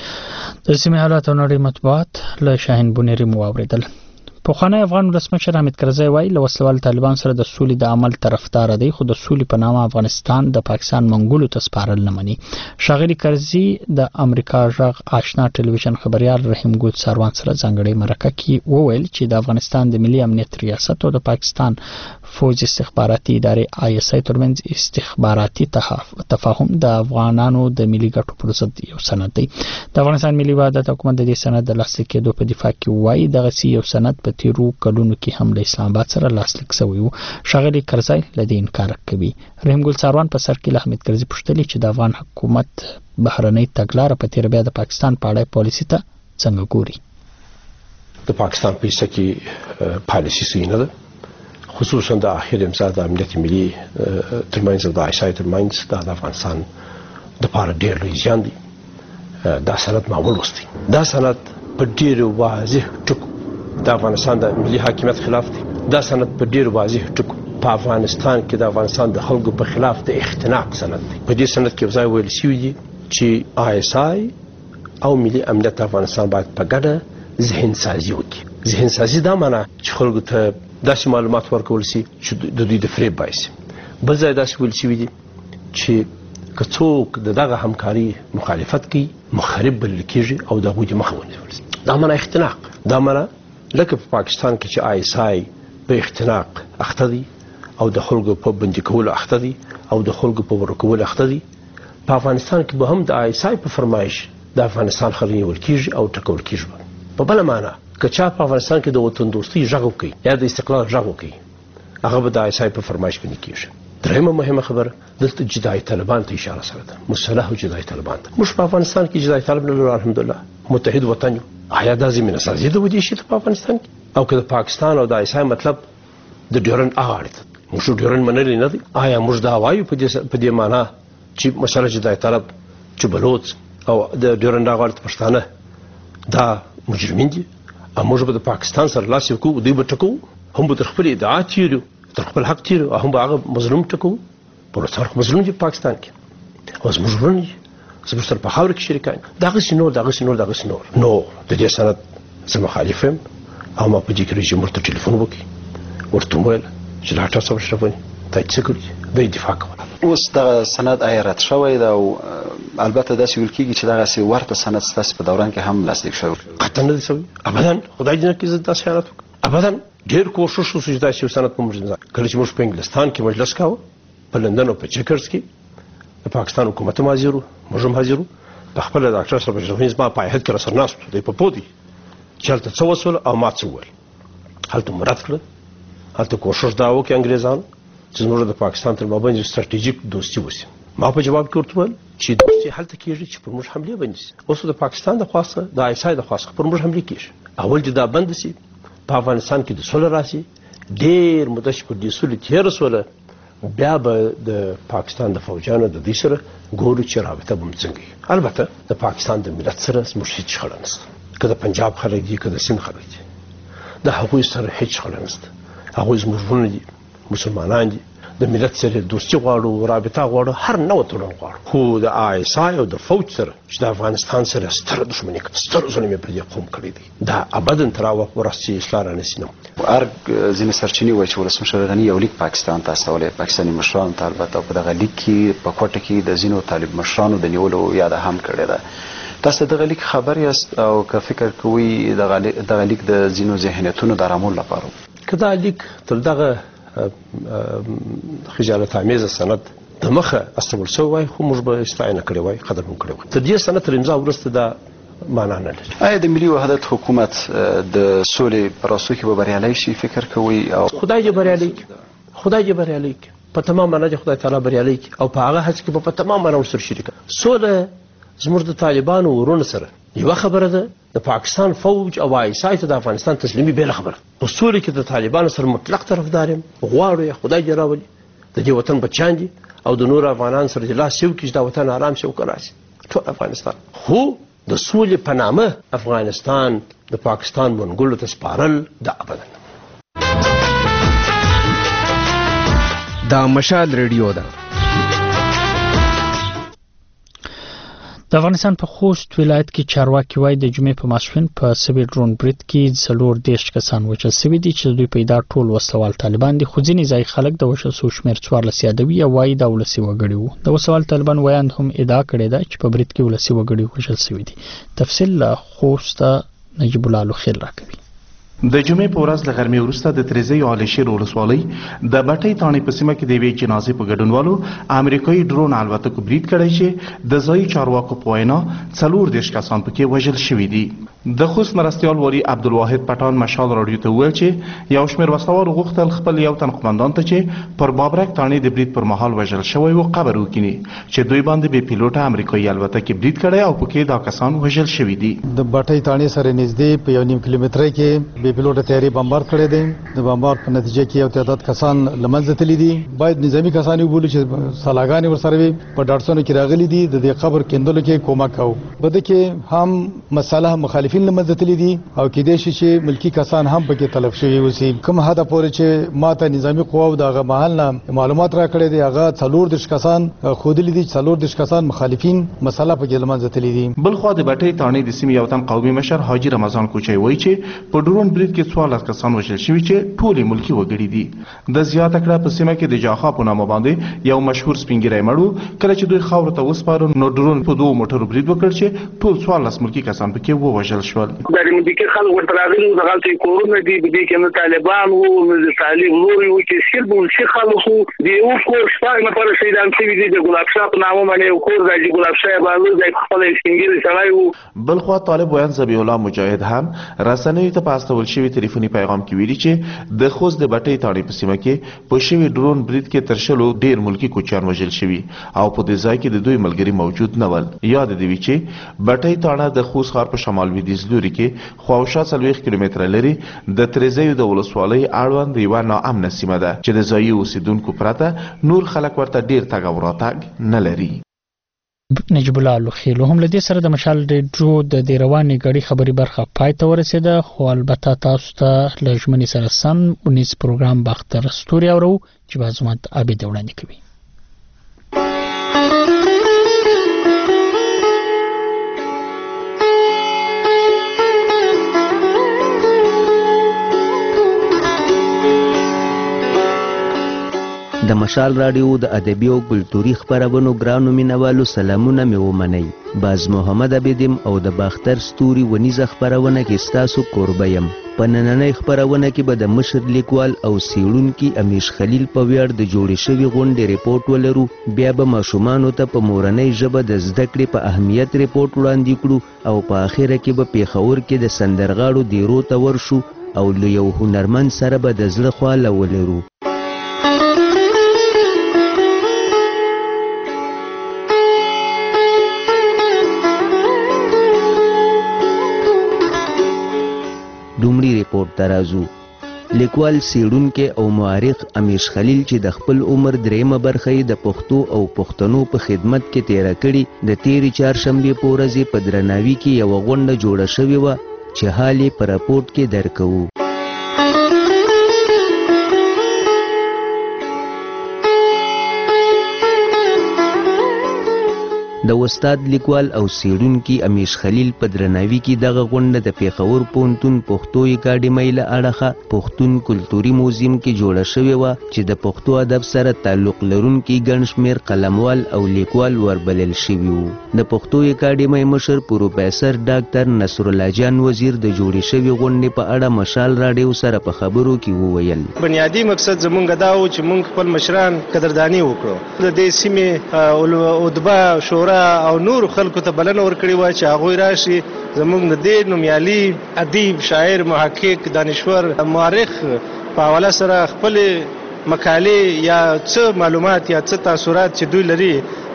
د سیمې حالات او نړۍ مطبوعات له شاهین بنيري مو واورېدل. پخوانی افغان ولسمشر حامد کرزی وایي له وسلوال طالبان سره د سولې د عمل طرفدار دی خو د سولې په نامه افغانستان د پاکستان منګولو ته سپارل نه مني. ښاغلي کرزي د امریکا غږ آشنا ټلویزیون خبريال رحیم ګل ساروان سره ځانګړي مرکه کې وویل چې د افغانستان د ملي امنیت ریاست او د پاکستان فوج استخباراتي ادارې آی اس آی ترمنځ استخباراتي تفاهم د افغانانو د ملي ګټو پر ضد یو سند دی. د افغانستان ملي وحدت حکومت د دې سند د لاسلیک کېدو په دفاع کې وایي دغه یو سند په تیرو کلونو کې هم له اسلام آباد سره لاسلیک شوی وو. ښاغلي کرزی له دې انکار کوي. رحیم ګل ساروان په سر کې له حامد کرزي پوښتنه چې د افغان حکومت بهرنۍ تګلارې په تیر بیا د پاکستان په اړه پالیسي ته څنګه ګوري. د پاکستان په څیر کې پالیسي سینه ده خصوصا د اخر امضا د امنیت ملي ترمنځ او د آی اس آی ترمنځ د افغانستان د پاره ډېر لوی زیان دی. دا سند معمول وستي دا سند په ډېر واضح ټکو د افغانستان د ملي حاکمیت خلاف دی. دا سند په ډېر واضح ټکو په افغانستان کې د افغانستان د خلکو په خلاف د اختناق سند دی. په دې سند کې ځای ویل شوی دی چې آی اس آی او ملي امنیت افغانستان باید په ګډه ذهن سازي وکړي. ذهن سازي دا معنی چې خلکو ته داسې معلومات ورکول شي چې د دوی د فریب باعث بل ځای داسې ویل شوي دي چې که څوک د دغه همکاري مخالفت کوي مخرب بلل کېږي او د هغوی د مخه ونیول شي. دا معنی اختناق. دا معنی لکه په پاکستان کې چې آی اس آی په اختناق اخته دي او د خلکو په بندي کولو اخته دي او د خلکو په ورکولو اخته دي په افغانستان کې به هم د آی اس آی په فرمایش د افغانستان خلک نیول کېږي او ټکول کېږي. په بله معنی که چا په افغانستان کې د وطن دوستۍ غږ وکړي یا د استقلال غږ وکړي هغه به د آی اس آی په فرمایش باندې کېږي. درېیمه مهمه خبره دلته جدایي طالبان ته اشاره سره ده. مسلح جدایي طالبان ته موږ په افغانستان کې جدایي طالب نه لرو الحمدلله متحد وطن یو. آیا دا زمینه سازي ده ودې شي په افغانستان کې او که د پاکستان او د آی اس آی مطلب د ډیورن هغه اړه موږ ډیورن منلې نه دي. آیا موږ دا وایو په دې په دې معنا چې مثلا جدایي طالب چې بلوچ او د ډیورن هغه اړه پښتانه دا مجرمین دي او موږ به د پاکستان سره لاس یو کوو دوی به ټکو هم به تر خپل ادعا تیرو تر خپل حق تیرو او هم به هغه مظلوم ټکو په څار مظلوم دي پاکستان کې او زموږ ورني زموږ سره په خاور کې شریکان دغه سينور دغه سينور دغه سينور نو د دې سند زه مخالف یم او ما په دې کې چې مرته ټلیفون وکړي ورته ویل چې لا تاسو شرفني ته څه کوي د دفاع کوي. اوس د سند ایرت شوی دا او البته دا ویل کیږي چې دا سي ورته سند ستاسو په دوران کې هم لاسلیک شوی. قطعا نه شوی ابدا خدای دې نه کې زړه خیالات ابدا ډیر کوشش وشو چې دا سي سند په موږ کله چې موږ په انګلستان کې مجلس کاوه په لندن او په چیکرز کې د پاکستان حکومت حاضرو موږ هم حاضرو د خپل ډاکټر اشرف غني زما په هیڅ کې را سره ناست دی په پوتي چې هلته څه وسول او ما څه وویل هلته مراد کړل هلته کوشش دا وکړي انګریزان چې زموږ د پاکستان تر مابین ستراتیژیک دوستي وشي ما په جواب کې ورته وویل چې دوستي هلته کېږي چې پر موږ حملې باندې شي اوس د پاکستان د خواسته د آیسای د خواسته پر موږ حملې کېږي اول چې دا بند شي په افغانستان کې د سوله راشي ډېر مدت چې پر دې سولې تېره سوله بیا به د پاکستان د فوجانو د دې سره ګورو چې رابطه به څنګه وي البته د پاکستان د ملت سره زموږ هېڅ شخړه نشته که د پنجاب خلک دي که د سیند خلک دي د هغوی سره هېڅ شخړه نشته هغوی زموږ وروڼه دي مسلمانان دي د ملت سره دوستي غواړو رابطه غواړو هر نوع تړون غواړو خو د آی اس آی او د فوج سره چې د افغانستان سره ستره دښمني ستر ظلم یې پر دې قوم کړی دی دا ابدا تر هغه وخت ورسته اصلاح رانشي نه ارګ ځینې سرچینې وایي چې ولسمشر غني یو لیک پاکستان ته استولی پاکستاني مشرانو ته البته په دغه لیک کې په کوټه کې د ځینو طالب مشرانو د نیولو یاد هم کړې ده تاسو دغه لیک خبر یاست او که فکر کوئ دغه لیک د ځینو ذهنیتونو د آرامولو لپاره که دا لیک تر دغه خجالت آمیز سند د مخه استول شوی وای خو موږ به استعانه کړې وای قدر مو کړې وای تر دې سند تر امضا وروسته دا معنا نه لري آیا د ملي وحدت حکومت د سولې په راستو کې به بریالی شي فکر کوئ او خدای دې بریالی خدای دې بریالی په تمام معنا دې خدای تعالی بریالی او په هغه هڅه کې په تمام معنا ورسره شریک سوله زموږ د طالبانو ورونه سره یو خبره ده د پاکستان فوج او آی اس آی ته د افغانستان تسلیمي بل خبره په سولې کې د طالبانو سره مطلق طرفدار یم غواړو یا خدای دې راولي د دې وطن بچیان دي او د نور افغانان سره د لاس یو کې د وطن آرام شي او کراسي ټول افغانستان خو د سولې په نامه افغانستان د پاکستان منګولو ته سپارل د ابدا دا مشال ریډیو ده د افغانستان په خوست ولایت کې چارواکي وایي د جمعې په ماسپښین په سوي ډرون برید کې څلور دېرش کسان وژل شوي دي چې دوی په ادعا ټول وسلوال طالبان دي خو ځینې ځایي خلک د وژل شوو شمېر څوارلس یادوي او وایي دا ولسي وګړي وو د وسلوال طالبان ویاند هم ادعا کړې ده چې په برید کې ولسي وګړي وژل شوي دي تفصیل له خوسته نجیب الله لوخیل راکوي د جمعې په ورځ له غرمې وروسته د تریزی عالی شیر ولسوالۍ د بټۍ تاڼې په سیمه کې د یوې جنازې په ګډونوالو امریکایي ډرون الوتکو برید کړی چې د ځایي چارواکو په وینا څلور دېرش کسان پکې وژل شوي دي د خوست مرستیال والي عبدالواحد پټان مشال راډیو ته وویل چې یو شمېر وسلوالو غوښتل خپل یو تن قمندان ته چې پر بابرک تاڼې د برید پر مهال وژل شوی و قبر وکیني چې دوی باندې بې پیلوټه امریکایي الوتکې برید کړی او پکې دا کسان وژل شوي دي د بټۍ تاڼې سره نږدې په یو نیم کیلومترۍ کې بې پیلوټه طیارې بمبار کړی دی د بمبار په نتیجه کې یو تعداد کسان له منځه تللي دي باید نظامي کسان وبولو چې سلاګانې ورسره وي په ډاټسونو کې راغلي دي د دې قبر کیندلو کې کومک کوو په دې کې هم مساله مخالفین له منځه تللي دي او کېدای شي چې ملکي کسان هم پکې تلف شوي اوسي کوم حده پورې چې ماته نظامي قواو د هغه محل نه معلومات راکړي دي هغه څلور دېرش کسان ښودلي دي څلور دېرش کسان مخالفین مساله پکې له منځه تللي دي بلخوا د بټۍ تاڼې د سیمې یو تن قومي مشر حاجي رمضان کوچی وایي چې په ډرون برید کې څوارلس کسان وژل شوي چې ټول ملکي وګړي دي د زیاته کړه په سیمه کې د جاخا په نامه باندې یو مشهور سپینګیری مړ کله چې دوی خاورو ته وسپارو نو ډرون په دوه موټرو برید وکړ چې ټول څوارلس ملکي کسان پکې ووژل شول د دې خلک ورته راغلي د غلطي کورونه دي د دې کې نه طالبان وو نه طالب نور یو چې صرف ولشي خلکو دی یو کور شپږ نفر شهیدان شوي دي د ګلاب شاه په نامه باندې یو کور د ګلاب شاه باندې د خپل سپینګیری سړی وو بلخوا طالب ویان ذبیح الله مجاهد هم رسنیو ته په استول شوي ټلیفوني پیغام کې ویلي چې د خوست د بټۍ تاڼې په سیمه کې په شوي ډرون برید کې تر شلو ډېر ملکي کوچیان وژل شوي او په دې ځای کې د دوی ملګري موجود نه ول یاد دی چې بټۍ تاڼه د خوست ښار په شمال لویدیځ لوري کې خواوشا څلوېښت کیلومتره لري د تریزیو د ولسوالۍ اړوند یوه ناامنه سیمه ده چې د ځایي اوسیدونکو پرته نور خلک ورته ډېر تګ او راتګ نه لري نجیب الله لوخیلو هم له دې سره د مشال ریډیو د دې روانې غړي خبري برخه پای ته ورسېده خو البته تاسو ته له ژمنې سره سم اونیس پروګرام باختر ستوري اورو چې بازمت عابد وړاندې کوي د مشال راډیو د ادبي او کلتوري خپرونو ګرانو مینوالو سلامونه مې ومنئ. باز محمد عبیدم او د باختر ستوري ونیزه خپرونه کې ستاسو کوربه یم. په نننۍ خپرونه کې به د مشر لیکوال او څیړونکي امیش خلیل په ویاړ د جوړې شوې غونډې ریپورټ ولرو. بیا به ماشومانو ته په مورنۍ ژبه د زده کړې په اهمیت ریپورټ وړاندې کړو او په اخره کې به پیښور کې د سندرغاړو دیرو ته ورشو او له یو هنرمند سره به د زړه خواله ولرو. دومړي ریپورټ ته راځو. لیکوال څیړونکی او مورخ امیش خلیل چې د خپل عمر دریمه برخه یې د پښتو او پښتنو په خدمت کې تیره کړې، د تیرې چهارشنبې په ورځ په درناوي کې یوه غونډه جوړه شوې وه چې حال یې په راپورټ کې درکوو. د استاد لیکوال او څیړونکي امیش خلیل په درناوي کې دغه غونډه د پیښور پوهنتون پښتو اکاډمۍ له اړخه پښتون کلتوري موزیم کې جوړه شوې وه چې د پښتو ادب سره تعلق لرونکي ګڼ شمېر قلموال او لیکوال وربلل شوي وو. د پښتو اکاډمۍ مشر پروفیسر ډاکټر نصرالله جان وزیر د جوړې شوې غونډې په اړه مشال راډیو سره په خبرو کې وویل. بنیادي مقصد زمونږ دا و چې مونږ خپل مشران قدرداني وکړو. د دې سیمې ادبا شورا او نور خلکو ته بلنه ورکړې وه چې هغوی راشي زموږ د دې نومیالي ادیب، شاعر، محقق، دانشور، مورخ په حواله سره خپلې مقالې یا څه معلومات یا څه تاثرات چې دوی لري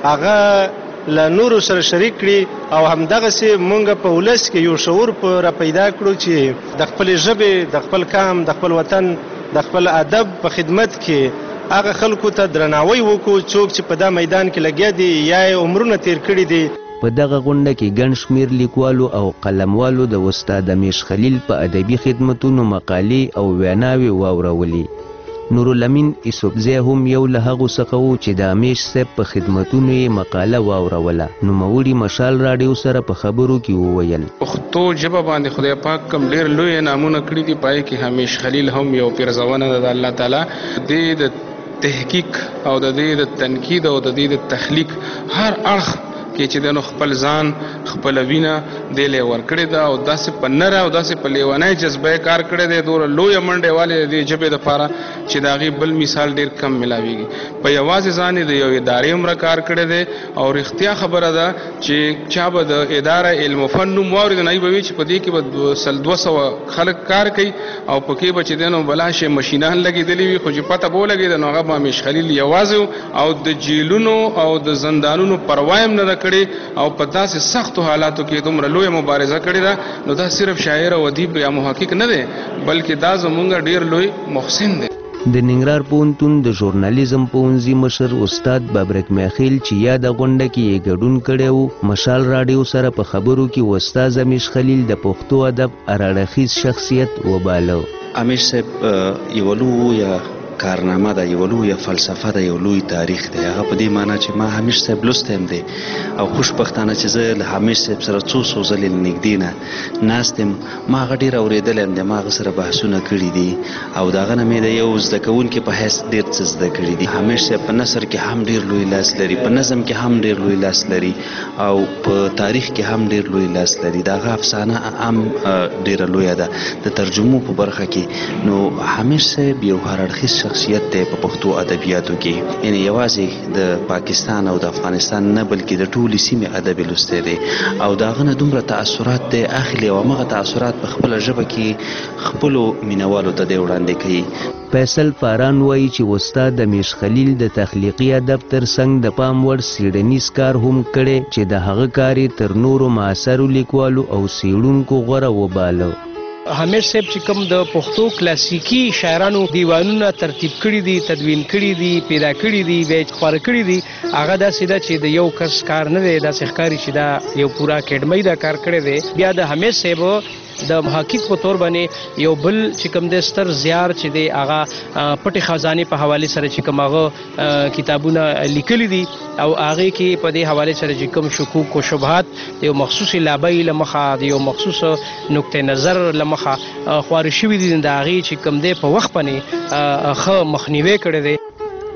هغه له نورو سره شریک کړي او همدغسې مونږ په ولس کې یو شعور په را پیدا کړو چې د خپلې ژبې، د خپل قام، د خپل وطن، د خپل ادب په خدمت کې هغه خلکو ته درناوی وکړو څوک چې په دا میدان کې لګیا دي یا یې عمرونه تیر کړي دي. په دغه غونډه کې ګڼ شمېر لیکوالو او قلموالو د استاد امیش خلیل په ادبي خدمتونو مقالې او ویناوې واورولې. نورالامین ایسوبزی هم یو له هغو څخه و چې د امیش صاحب په خدمتونو یې مقاله واوروله. نوموړي مشال راډیو سره په خبرو کې وویل. پښتو ژبه باندې خدای پاک کوم ډېر لوی انعامونه کړي دي، پای کې امیش خلیل هم یو پیرزونه ده د الله تعالی د تحقیق او د دې د تنقید او د دې د تخلیق هر اړخ کې چې د نو خپل ځان خپل وینه دی له ورکړې ده او داسې په نره او داسې په لیونۍ جذبه کار کړی دی. دوره لویه منډې والې د ژبې دپاره چې د هغې بل مثال ډېر کم میلاویږي. په یوازې ځان یې د یو ادارې عمره کار کړی دی او رښتیا خبره ده چې چا به د اداره علم و فن نوم واورېد نو به وي چې په دې کې به سل دوه سوه خلک کار کوي او په کې به چې دی نو بلا شی مشینان لګېدلي وي، خو چې پته به ولګېده نو هغه به امیش خلیل یوازې او د جیلونو او د زندانونو پروا هم نه ده کړې او په داسې سختو حالاتو کې دومره لویه مبارزه کړې ده. نو دا صرف شاعر او ادیب یا محقق نه دی بلکې دا زمونږ ډېر لوی محسن دی. د ننګرهار پوهنتون د ژورنالیزم پوهنځي مشر استاد بابرک میخیل چې یاده غونډه کې یې ګډون کړی و مشال راډیو سره په خبرو کې استاد امیش خلیل د پښتو ادب هراړخیز شخصیت وباله. امیش صاحب یو لویه کارنامه ده، یو لویه فلسفه ده، یو لوی تاریخ دی. هغه په دې معنی چې ما حمیش صاحب لوستی هم دی او خوشبختانه چې زه له حمیش صاحب سره څو څو ځلې له نږدې نه ناست یم. ما هغه ډېر اورېدلی هم دی، ما هغه سره بحثونه کړي دي او د هغه نه مې د یو زده کوونکي په حیث ډېر څه زده کړي دي. حمیش صاحب په نثر کې هم ډېر لوی لاس لري، په نظم کې هم ډېر لوی لاس لري او په تاریخ کې هم ډېر لوی لاس لري. د هغه افسانه هم ډېره لویه ده د ترجمو په برخه کې. نو حمیش صاحب یو هراړخیز شخصیت دی په پښتو ادبیاتو کې، یعنې یوازې د پاکستان او د افغانستان نه بلکې د ټولې سیمې ادب یې لوستی دی او د هغه نه دومره تاثرات دی اخلي او همغه تاثرات په خپله ژبه کې خپلو مینوالو ته دی وړاندې کوي. فیصل فاران وایي چې استاد امیش خلیل د تخلیقي ادب ترڅنګ د پام وړ څیړنیز کار هم کړی چې د هغه کار یې تر نورو معاصرو لیکوالو او څیړونکو غوره وباله. حمید صاحب چې کوم د پښتو کلاسیکي شاعرانو دیوانونه ترتیب کړي دي، تدوین کړي دي، پیدا کړي دي، بیا یې خپاره کړي دي، هغه داسې ده چې د یو کس کار نه دی، داسې ښکاري چې دا یو پوره اکیډمۍ دا کار کړی دی. بیا د حمید صاحب د محقق په تور باندې یو بل چې کوم د ستر زیار چې دی هغه پټې خزانې په حواله سره چې کوم هغه کتابونه لیکلي دي او هغه کې په دې حواله سره چې کوم شکوک او شبهات د یو مخصوص لابۍ لمخه د یو مخصوص نقطه نظر لمخه خواري شوي دي د هغه چې کوم دی په وخت باندې خو مخنیوي کړی دی.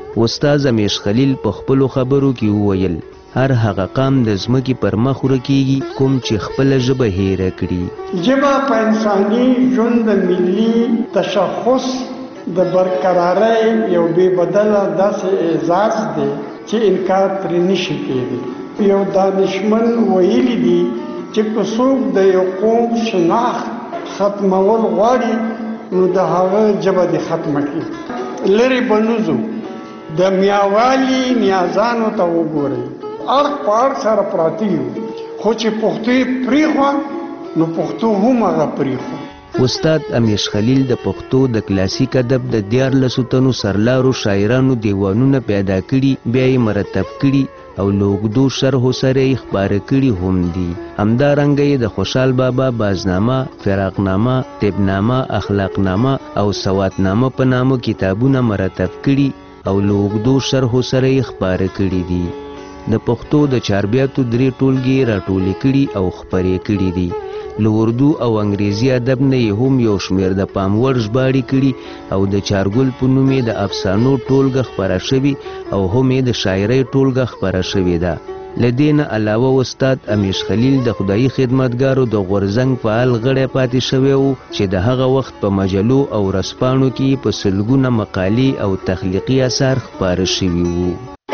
استاد امیش خلیل په خپلو خبرو کې وویل هر هغه قام د ځمکې پر مخ ورکېږي کوم چې خپله ژبه هیره کړي. ژبه په انساني ژوند د ملي تشخص د برقرارۍ یو بې بدله داسې اعزاز دی چې انکار پرې نشي کېدی. یو دانشمن ویلي دي چې که څوک د یو قوم شناخت ختمول غواړي نو د هغه ژبه دې ختمه کړي. لرې به نوځو د میاوالي نیازانو ته وګورئ، اړخ په اړخ سره پراته یو، خو چې پښتو یې پرېښوه نو پښتو هم هغه پرېښوه. استاد امیش خلیل د پښتو د کلاسیک ادب د دیارلسو تنو سرلارو شاعرانو دیوانونه پیدا کړي، بیا یې مرتب کړي او له اوږدو شرحو سره یې خپاره کړي هم دي. همدارنګه یې د خوشحال بابا بازنامه، فراقنامه، طبنامه، اخلاقنامه او سواتنامه په نامه کتابونه مرتب کړي او له اوږدو شرحو سره یې خپاره کړي دي. د پښتو د چاربیاتو درې ټولګې راټولې کړي او خپرې کړي دي. له اردو او انګریزي ادب نه یې هم یو شمېر د پام وړ ژباړې کړي او د چارګل په نوم یې د افسانو ټولګه خپره شوې او هم یې د شاعرۍ ټولګه خپره شوې ده. له دې نه علاوه استاد امیش خلیل د خدایي خدمتګارو د غورځنګ فعال غړی پاتې شوی و چې د هغه وخت په مجلو او ورځپاڼو کې په سلګونه مقالې او تخلیقي اثار خپاره شوي وو.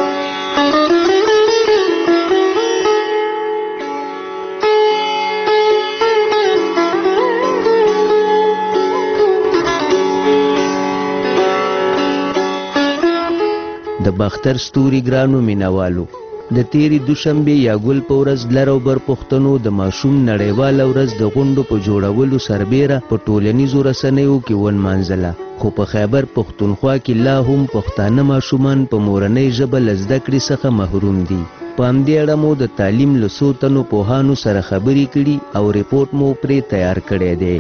د باختر ستوري ګرانو مینوالو، د تیری دوشنبې یا ګل په ورځ لر او بر پښتنو د ماشوم نړیواله ورځ د غونډو په جوړولو سربیره په ټولنیزو رسنیو کې ونمانځله، خو په خیبر پښتونخوا کې لا هم پښتانه ماشومان په مورنۍ ژبه له زده کړې څخه محروم دي. په همدې اړه مو د تعلیم له څو تنو پوهانو سره خبرې کړي او ریپورټ مو پرې تیار کړی دی.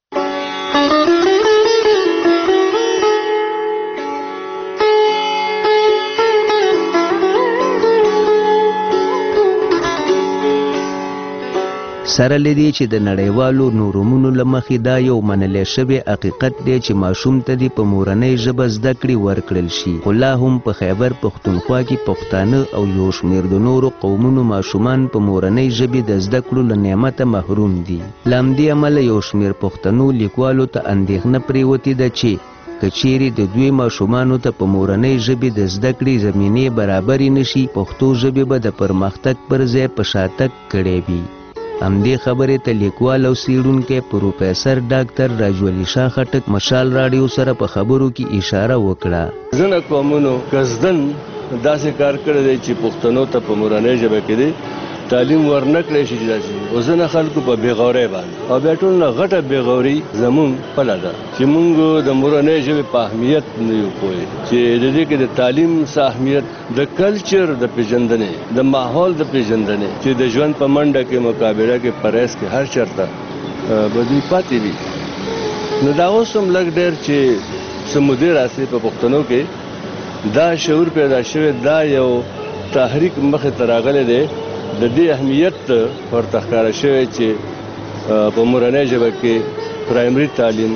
سره لدی چې د نړیوالو نورمونو له مخې دا یو منلی شوی حقیقت دی چې ماشوم ته دې په مورنۍ ژبه زده کړې ورکړل شي، خو لا هم په خیبر پښتونخوا کې پښتانه او یو شمېر د نورو قومونو ماشومان په مورنۍ ژبې د زده کړو له نعمته محروم دي. له همدې امله یو شمېر پښتنو لیکوالو ته اندېښنه پرېوتې ده چې که چیرې د دوی ماشومانو ته په مورنۍ ژبې د زده کړې زمینې برابرې نشي، پښتو ژبې به د پرمختګ پر ځای په شاتګ کړی وي. همدې خبرې ته لیکوال او څېړونکی پروفیسر ډاکټر راجوالي شاه خټک مشال راډیو سره په خبرو کې اشاره وکړه. ځینې قومونو قصدن داسې کار کړی دی چې پښتنو ته په مورنۍ ژبه کې دی تعلیم ورنه کړی شي داسې، او ځینې خلکو په بېغورۍ باندې، او بیا ټول نه غټه بېغوري زمونږ خپله ده چې مونږ د مورنۍ ژبې په اهمیت نه یو پوهې، چې د دې کې د تعلیم څه اهمیت، د کلچر د پیژندنې، د ماحول د پیژندنې، چې د ژوند په منډه کې مقابله کې پریس کې هر چېرته به دوی پاتې وي. نو دا اوس هم لږ ډېر چې څه مودې راسي په پښتنو کې دا شعور پیدا شوی، دا یو تحریک مخې ته راغلی دی، د دې اهمیت ورته ښکاره شوی چې په مورنۍ ژبه کې پرایمري تعلیم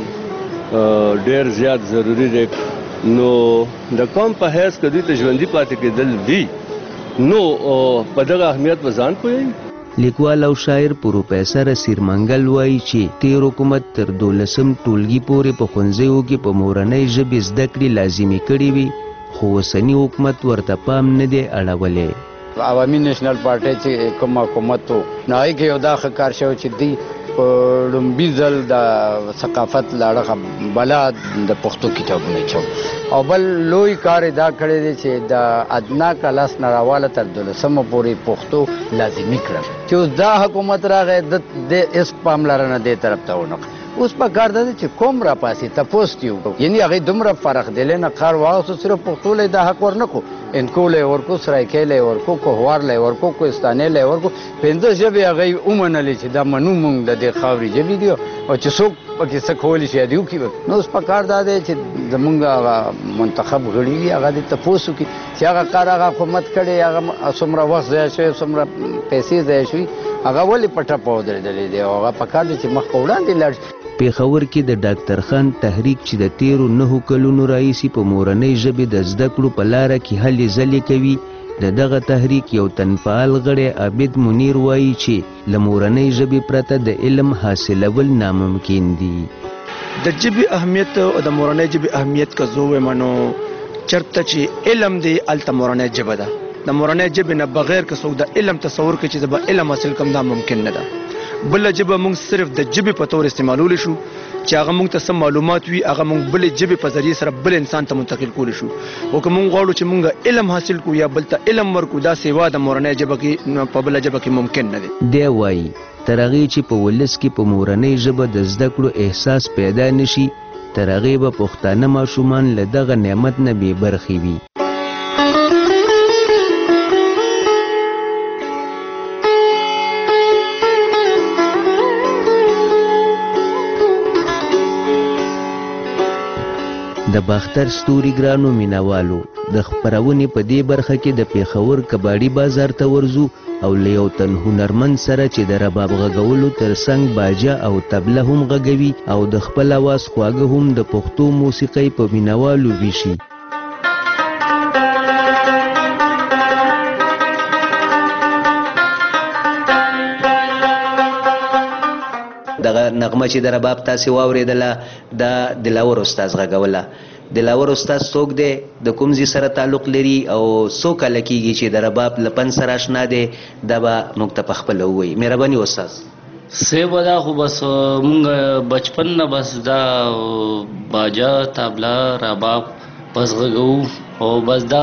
ډېر زیات ضروري دی. نو د قوم په حیث که دوی ته ژوندي پاتې کېدل وي نو په دغه اهمیت به ځان پوهوي. لیکوال او شاعر پروفیسر اسیر منګل وایي چې تیر حکومت تر دولسم ټولګي پورې په ښوونځیو کې په مورنۍ ژبې زده کړې لازمي کړې وي، خو اوسني حکومت ورته پام نه دی اړولی. عوامي نیشنل پارټۍ چې کوم حکومت و نو هغې کې یو دا ښه کار شوی چې دوی په لومبي ځل د ثقافت له اړخه بلا د پښتو کتابونه چوي، او بل لوی کار یې دا کړی دی چې د ادنا کلاس نه راواله تر دولسمه پورې پښتو لازمي کړل، چې اوس دا حکومت راغی د هېڅ پاملرنه دې طرف ته ونه کړه. اوس په کار ده چې کوم را پاسې تپوس دي وکړو، یعنې هغې دومره فرق دی نه کار واغستو، صرف پښتو له یې دا حق ورنه کړو، انکو له یې ورکړو، سرایکۍ له یې ورکړو، کوهوار له یې ورکړو، کوهستانۍ له یې ورکړو، پنځه ژبې هغې ومنلې چې دا منو مونږ د دې خاورې ژبې دي، او چې څوک پکې څه کولی شي دې وکړي. نو اوس په کار دا دی چې زمونږ هغه منتخب غړي وي هغه دې تپوس وکړي چې هغه کار هغه حکومت کړی، هغه څومره وخت ضایع شوی، څومره پیسې ضایع شوي، هغه ولې په ټپه ودرېدلی دی، او هغه په کار دی چې مخ په وړاندې لاړ شي. پیښور کې د ډاکټر خان تحریک چې د تیرو نهو کلونو راهیسې په مورنۍ ژبې د زده کړو په لاره کې هلې ځلې کوي، د دغه تحریک یو تنفعال غړی عابد منیر وایي چې له مورنۍ ژبې پرته د علم حاصلول ناممکن دي. د ژبې اهمیت او د مورنۍ ژبې اهمیت که زه ووایم نو چېرته چې علم دی هلته مورنۍ ژبه ده. د مورنۍ ژبې نه بغیر که څوک د علم تصور کوي چې زه به علم حاصل کړم دا ممکن نه ده. بله ژبه موږ صرف د ژبې په تور استعمالولی شو چې هغه موږ ته څه معلومات وي هغه موږ بلې ژبې په ذریعې سره بل انسان ته منتقل کولی شو. خو که موږ غواړو چې موږ علم حاصل کړو یا بل ته علم ورکړو دا سیوا د مورنۍ ژبه کې په بله ژبه کې ممکن نه دی. دی وایي تر هغې چې په ولس کې په مورنۍ ژبه د زده کړو احساس پیدا نشي تر هغې به پښتانه ماشومان له دغه نعمت نه بې برخې وي. د باختر ستوري ګرانو مینوالو د خپرونې په دې برخه کې د پیښور کباړي بازار ته ورځو او له یو تن هنرمند سره چې د رباب غږولو ترڅنګ باجه او طبله هم غږوي او د خپل اواز خواږه هم د پښتو موسیقۍ په مینوالو ویشي. دغه نغمه چې د رباب تاسې واورېدله دا دلاور استاز غږوله. دلاور استاز څوک دی، د کوم ځای سره تعلق لري او څو کاله کېږي چې د رباب له فن سره اشنا دی، دا به موږ ته پخپله ووایي. مهرباني استاز. سیبه دا خو بس مونږ بچپن نه بس دا باجه طبله رباب بس غږوو او بس دا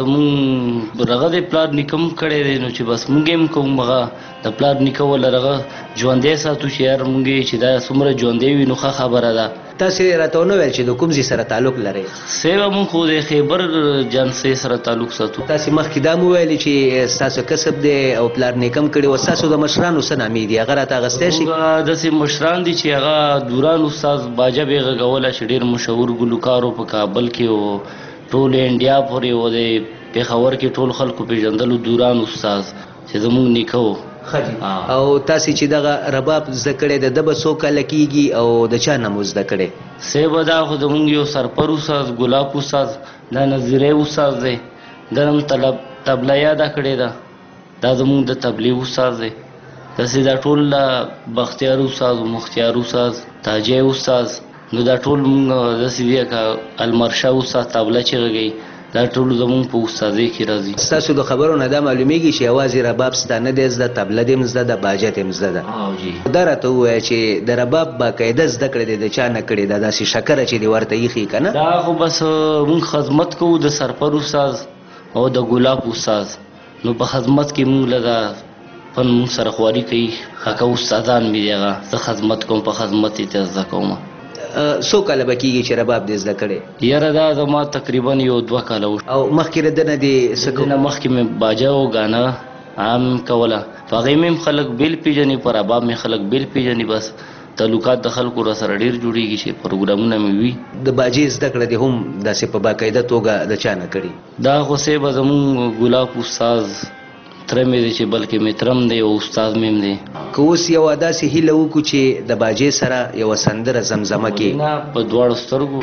زمونږ رغه د پلار نیکم کړی دی نو چې بس مونږ هم کوم هغه د پلار نیکه وله رغه ژوندی ساتو چې یار مونږ چې دا څومره ژوندی وي نو ښه خبره ده. تاسې راته ونه ویل چې د کوم ځای سره تعلق لرئ؟ سیبه مونږ خو د خیبر جانسۍ سره تعلق ساتو. تاسې مخکې دا مو ویلې چې ستاسو کسب دی او پلار نیکم کړی و، ستاسو د مشرانو څه نامې دي هغه راته اخیستی شي؟ داسې مشران دي چې هغه دوران استاد باجه بې غږوله چې ډېر مشهور ګلوکار و په کابل کې و ټول انډیا پورې و د پېښور کې ټول خلکو پېژندلو دوران استاد چې زمونږ نیکه و. او تاسې چې دغه رباب زده کړی د ده به څو کاله کېږي او د چا نه مو زده کړی؟ صیبه دا خو زمونږ یو سرپر استاد ګلاب استاد دا نظیری استاد دی، ده هم طبله یاده کړې ده، دا زمونږ د طبلې استاد دی. داسې دا ټول بختیار استاد مختیار استاد تاجی استاد نو دا ټول مونږ داسې دی که المرشا استاد طبله چې غږوي دا ټول زمونږ په استادۍ کې راځي. ستاسو د خبرو نه دا معلومیږي چې یوازې رباب ستا نه دی زده، طبله دې هم زده ده، باجه دې هم زده ده. دا راته ووایه چې د رباب باقاعده زده کړې دی د چا نه کړې ده، داسې شکره چې دې ورته ایښي که نه؟ دا خو بس مونږ خدمت کوو د سرپر استاد او د ګلاب استاد، نو په خدمت کې مونږ له دا فن مونږ سره خواري کوي، هغه استادان مې دي هغه زه خدمت کوم، په خدمت یې ته زده کوم. څو کاله به کېږي چې رباب دې زده کړی؟ یاره دا زما تقریبا یو دوه کاله وشو. او مخکې له ده نه دې څه کوم؟ مخکې مې باجه او ګانه عام کوله، په هغې مې هم خلک بیل پېژني، په رباب مې خلک بیل پېژني. بس تعلقات د خلکو را سره ډېر جوړېږي چې پروګرامونه مې وي. د باجې زده کړه دې هم داسې په باقاعده توګه د چا نه کړي؟ دا خو صیبه زمونږ ګلاب استاد تره مې دی چې بلکې مې ترم دی او استاد مې هم دی. که اوس یوه داسې هیله وکړو چې د باجې سره یوه سندره زمزمه کړي؟ نه په دواړو سترګو.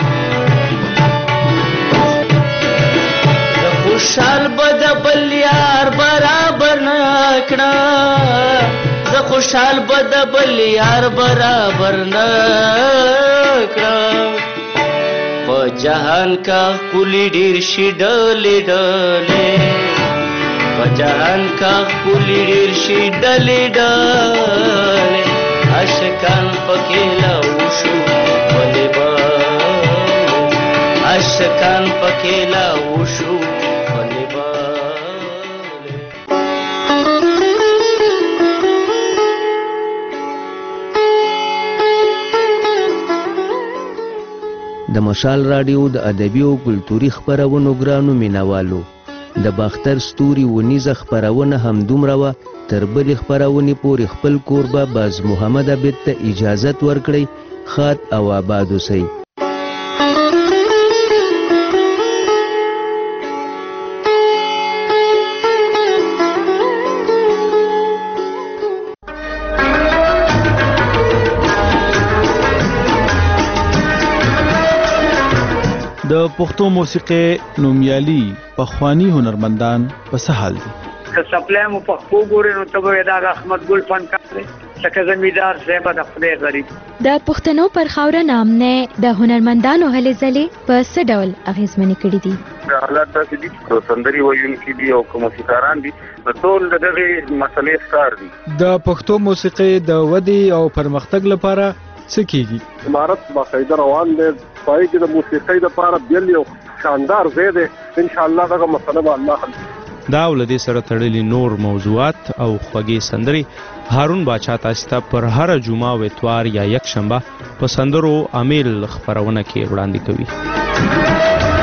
د خوشحال به د بل یار برابر نه کړه، د خوشحال به د بل یار برابر نه کړه، په جهان کا ښکلي ډېر شي ډلې ډلې، په جهان کا ښکلي ډېر شي ډلې ډلې، عاشقان پکې لا وشو ولې به، عاشقان پکې لا وشو ولې به. د مشال راډیو د ادبي او کلتوري خپرونو ګرانو مینوالو، د باختر ستوري ونیزه خپرونه همدومره وه. تر بلې خپرونې پورې خپل کوربه باز محمد عبید ته اجازت ورکړئ. ښاد او آباد اوسئ. د پښتو موسیقي نومیالي پخوانی هنرمندان په څه حال دي؟ که سپلای مو پښتو ګورې نو ته به دا احمد ګل فنکار دی لکه زمیندار صاحب د خدای غریب. د پښتنو پر خاوره نامنه د هنرمندانو هلې ځلې په څه ډول اغېزمنې کړي دي؟ حالات داسې دي چې سندري ویونکي دي او که موسیقاران دي نو ټول د دغې مسلې ښکار دي. د پښتو موسیقۍ د ودې او پرمختګ لپاره څه کیږي؟ عمارت باقاعده روان دی، پای کې د موسیقۍ لپاره بل یو شاندار ځای دی. ان شاء الله دغه مسله به الله حل کړي. دا ولدي سره تړلي نور موضوعات او خوږې سندري هارون باچا تاسو ته پر هر جمعه او اتوار یا یک شنبه په سندرو امیل خبرونه کې وړاندې کوي.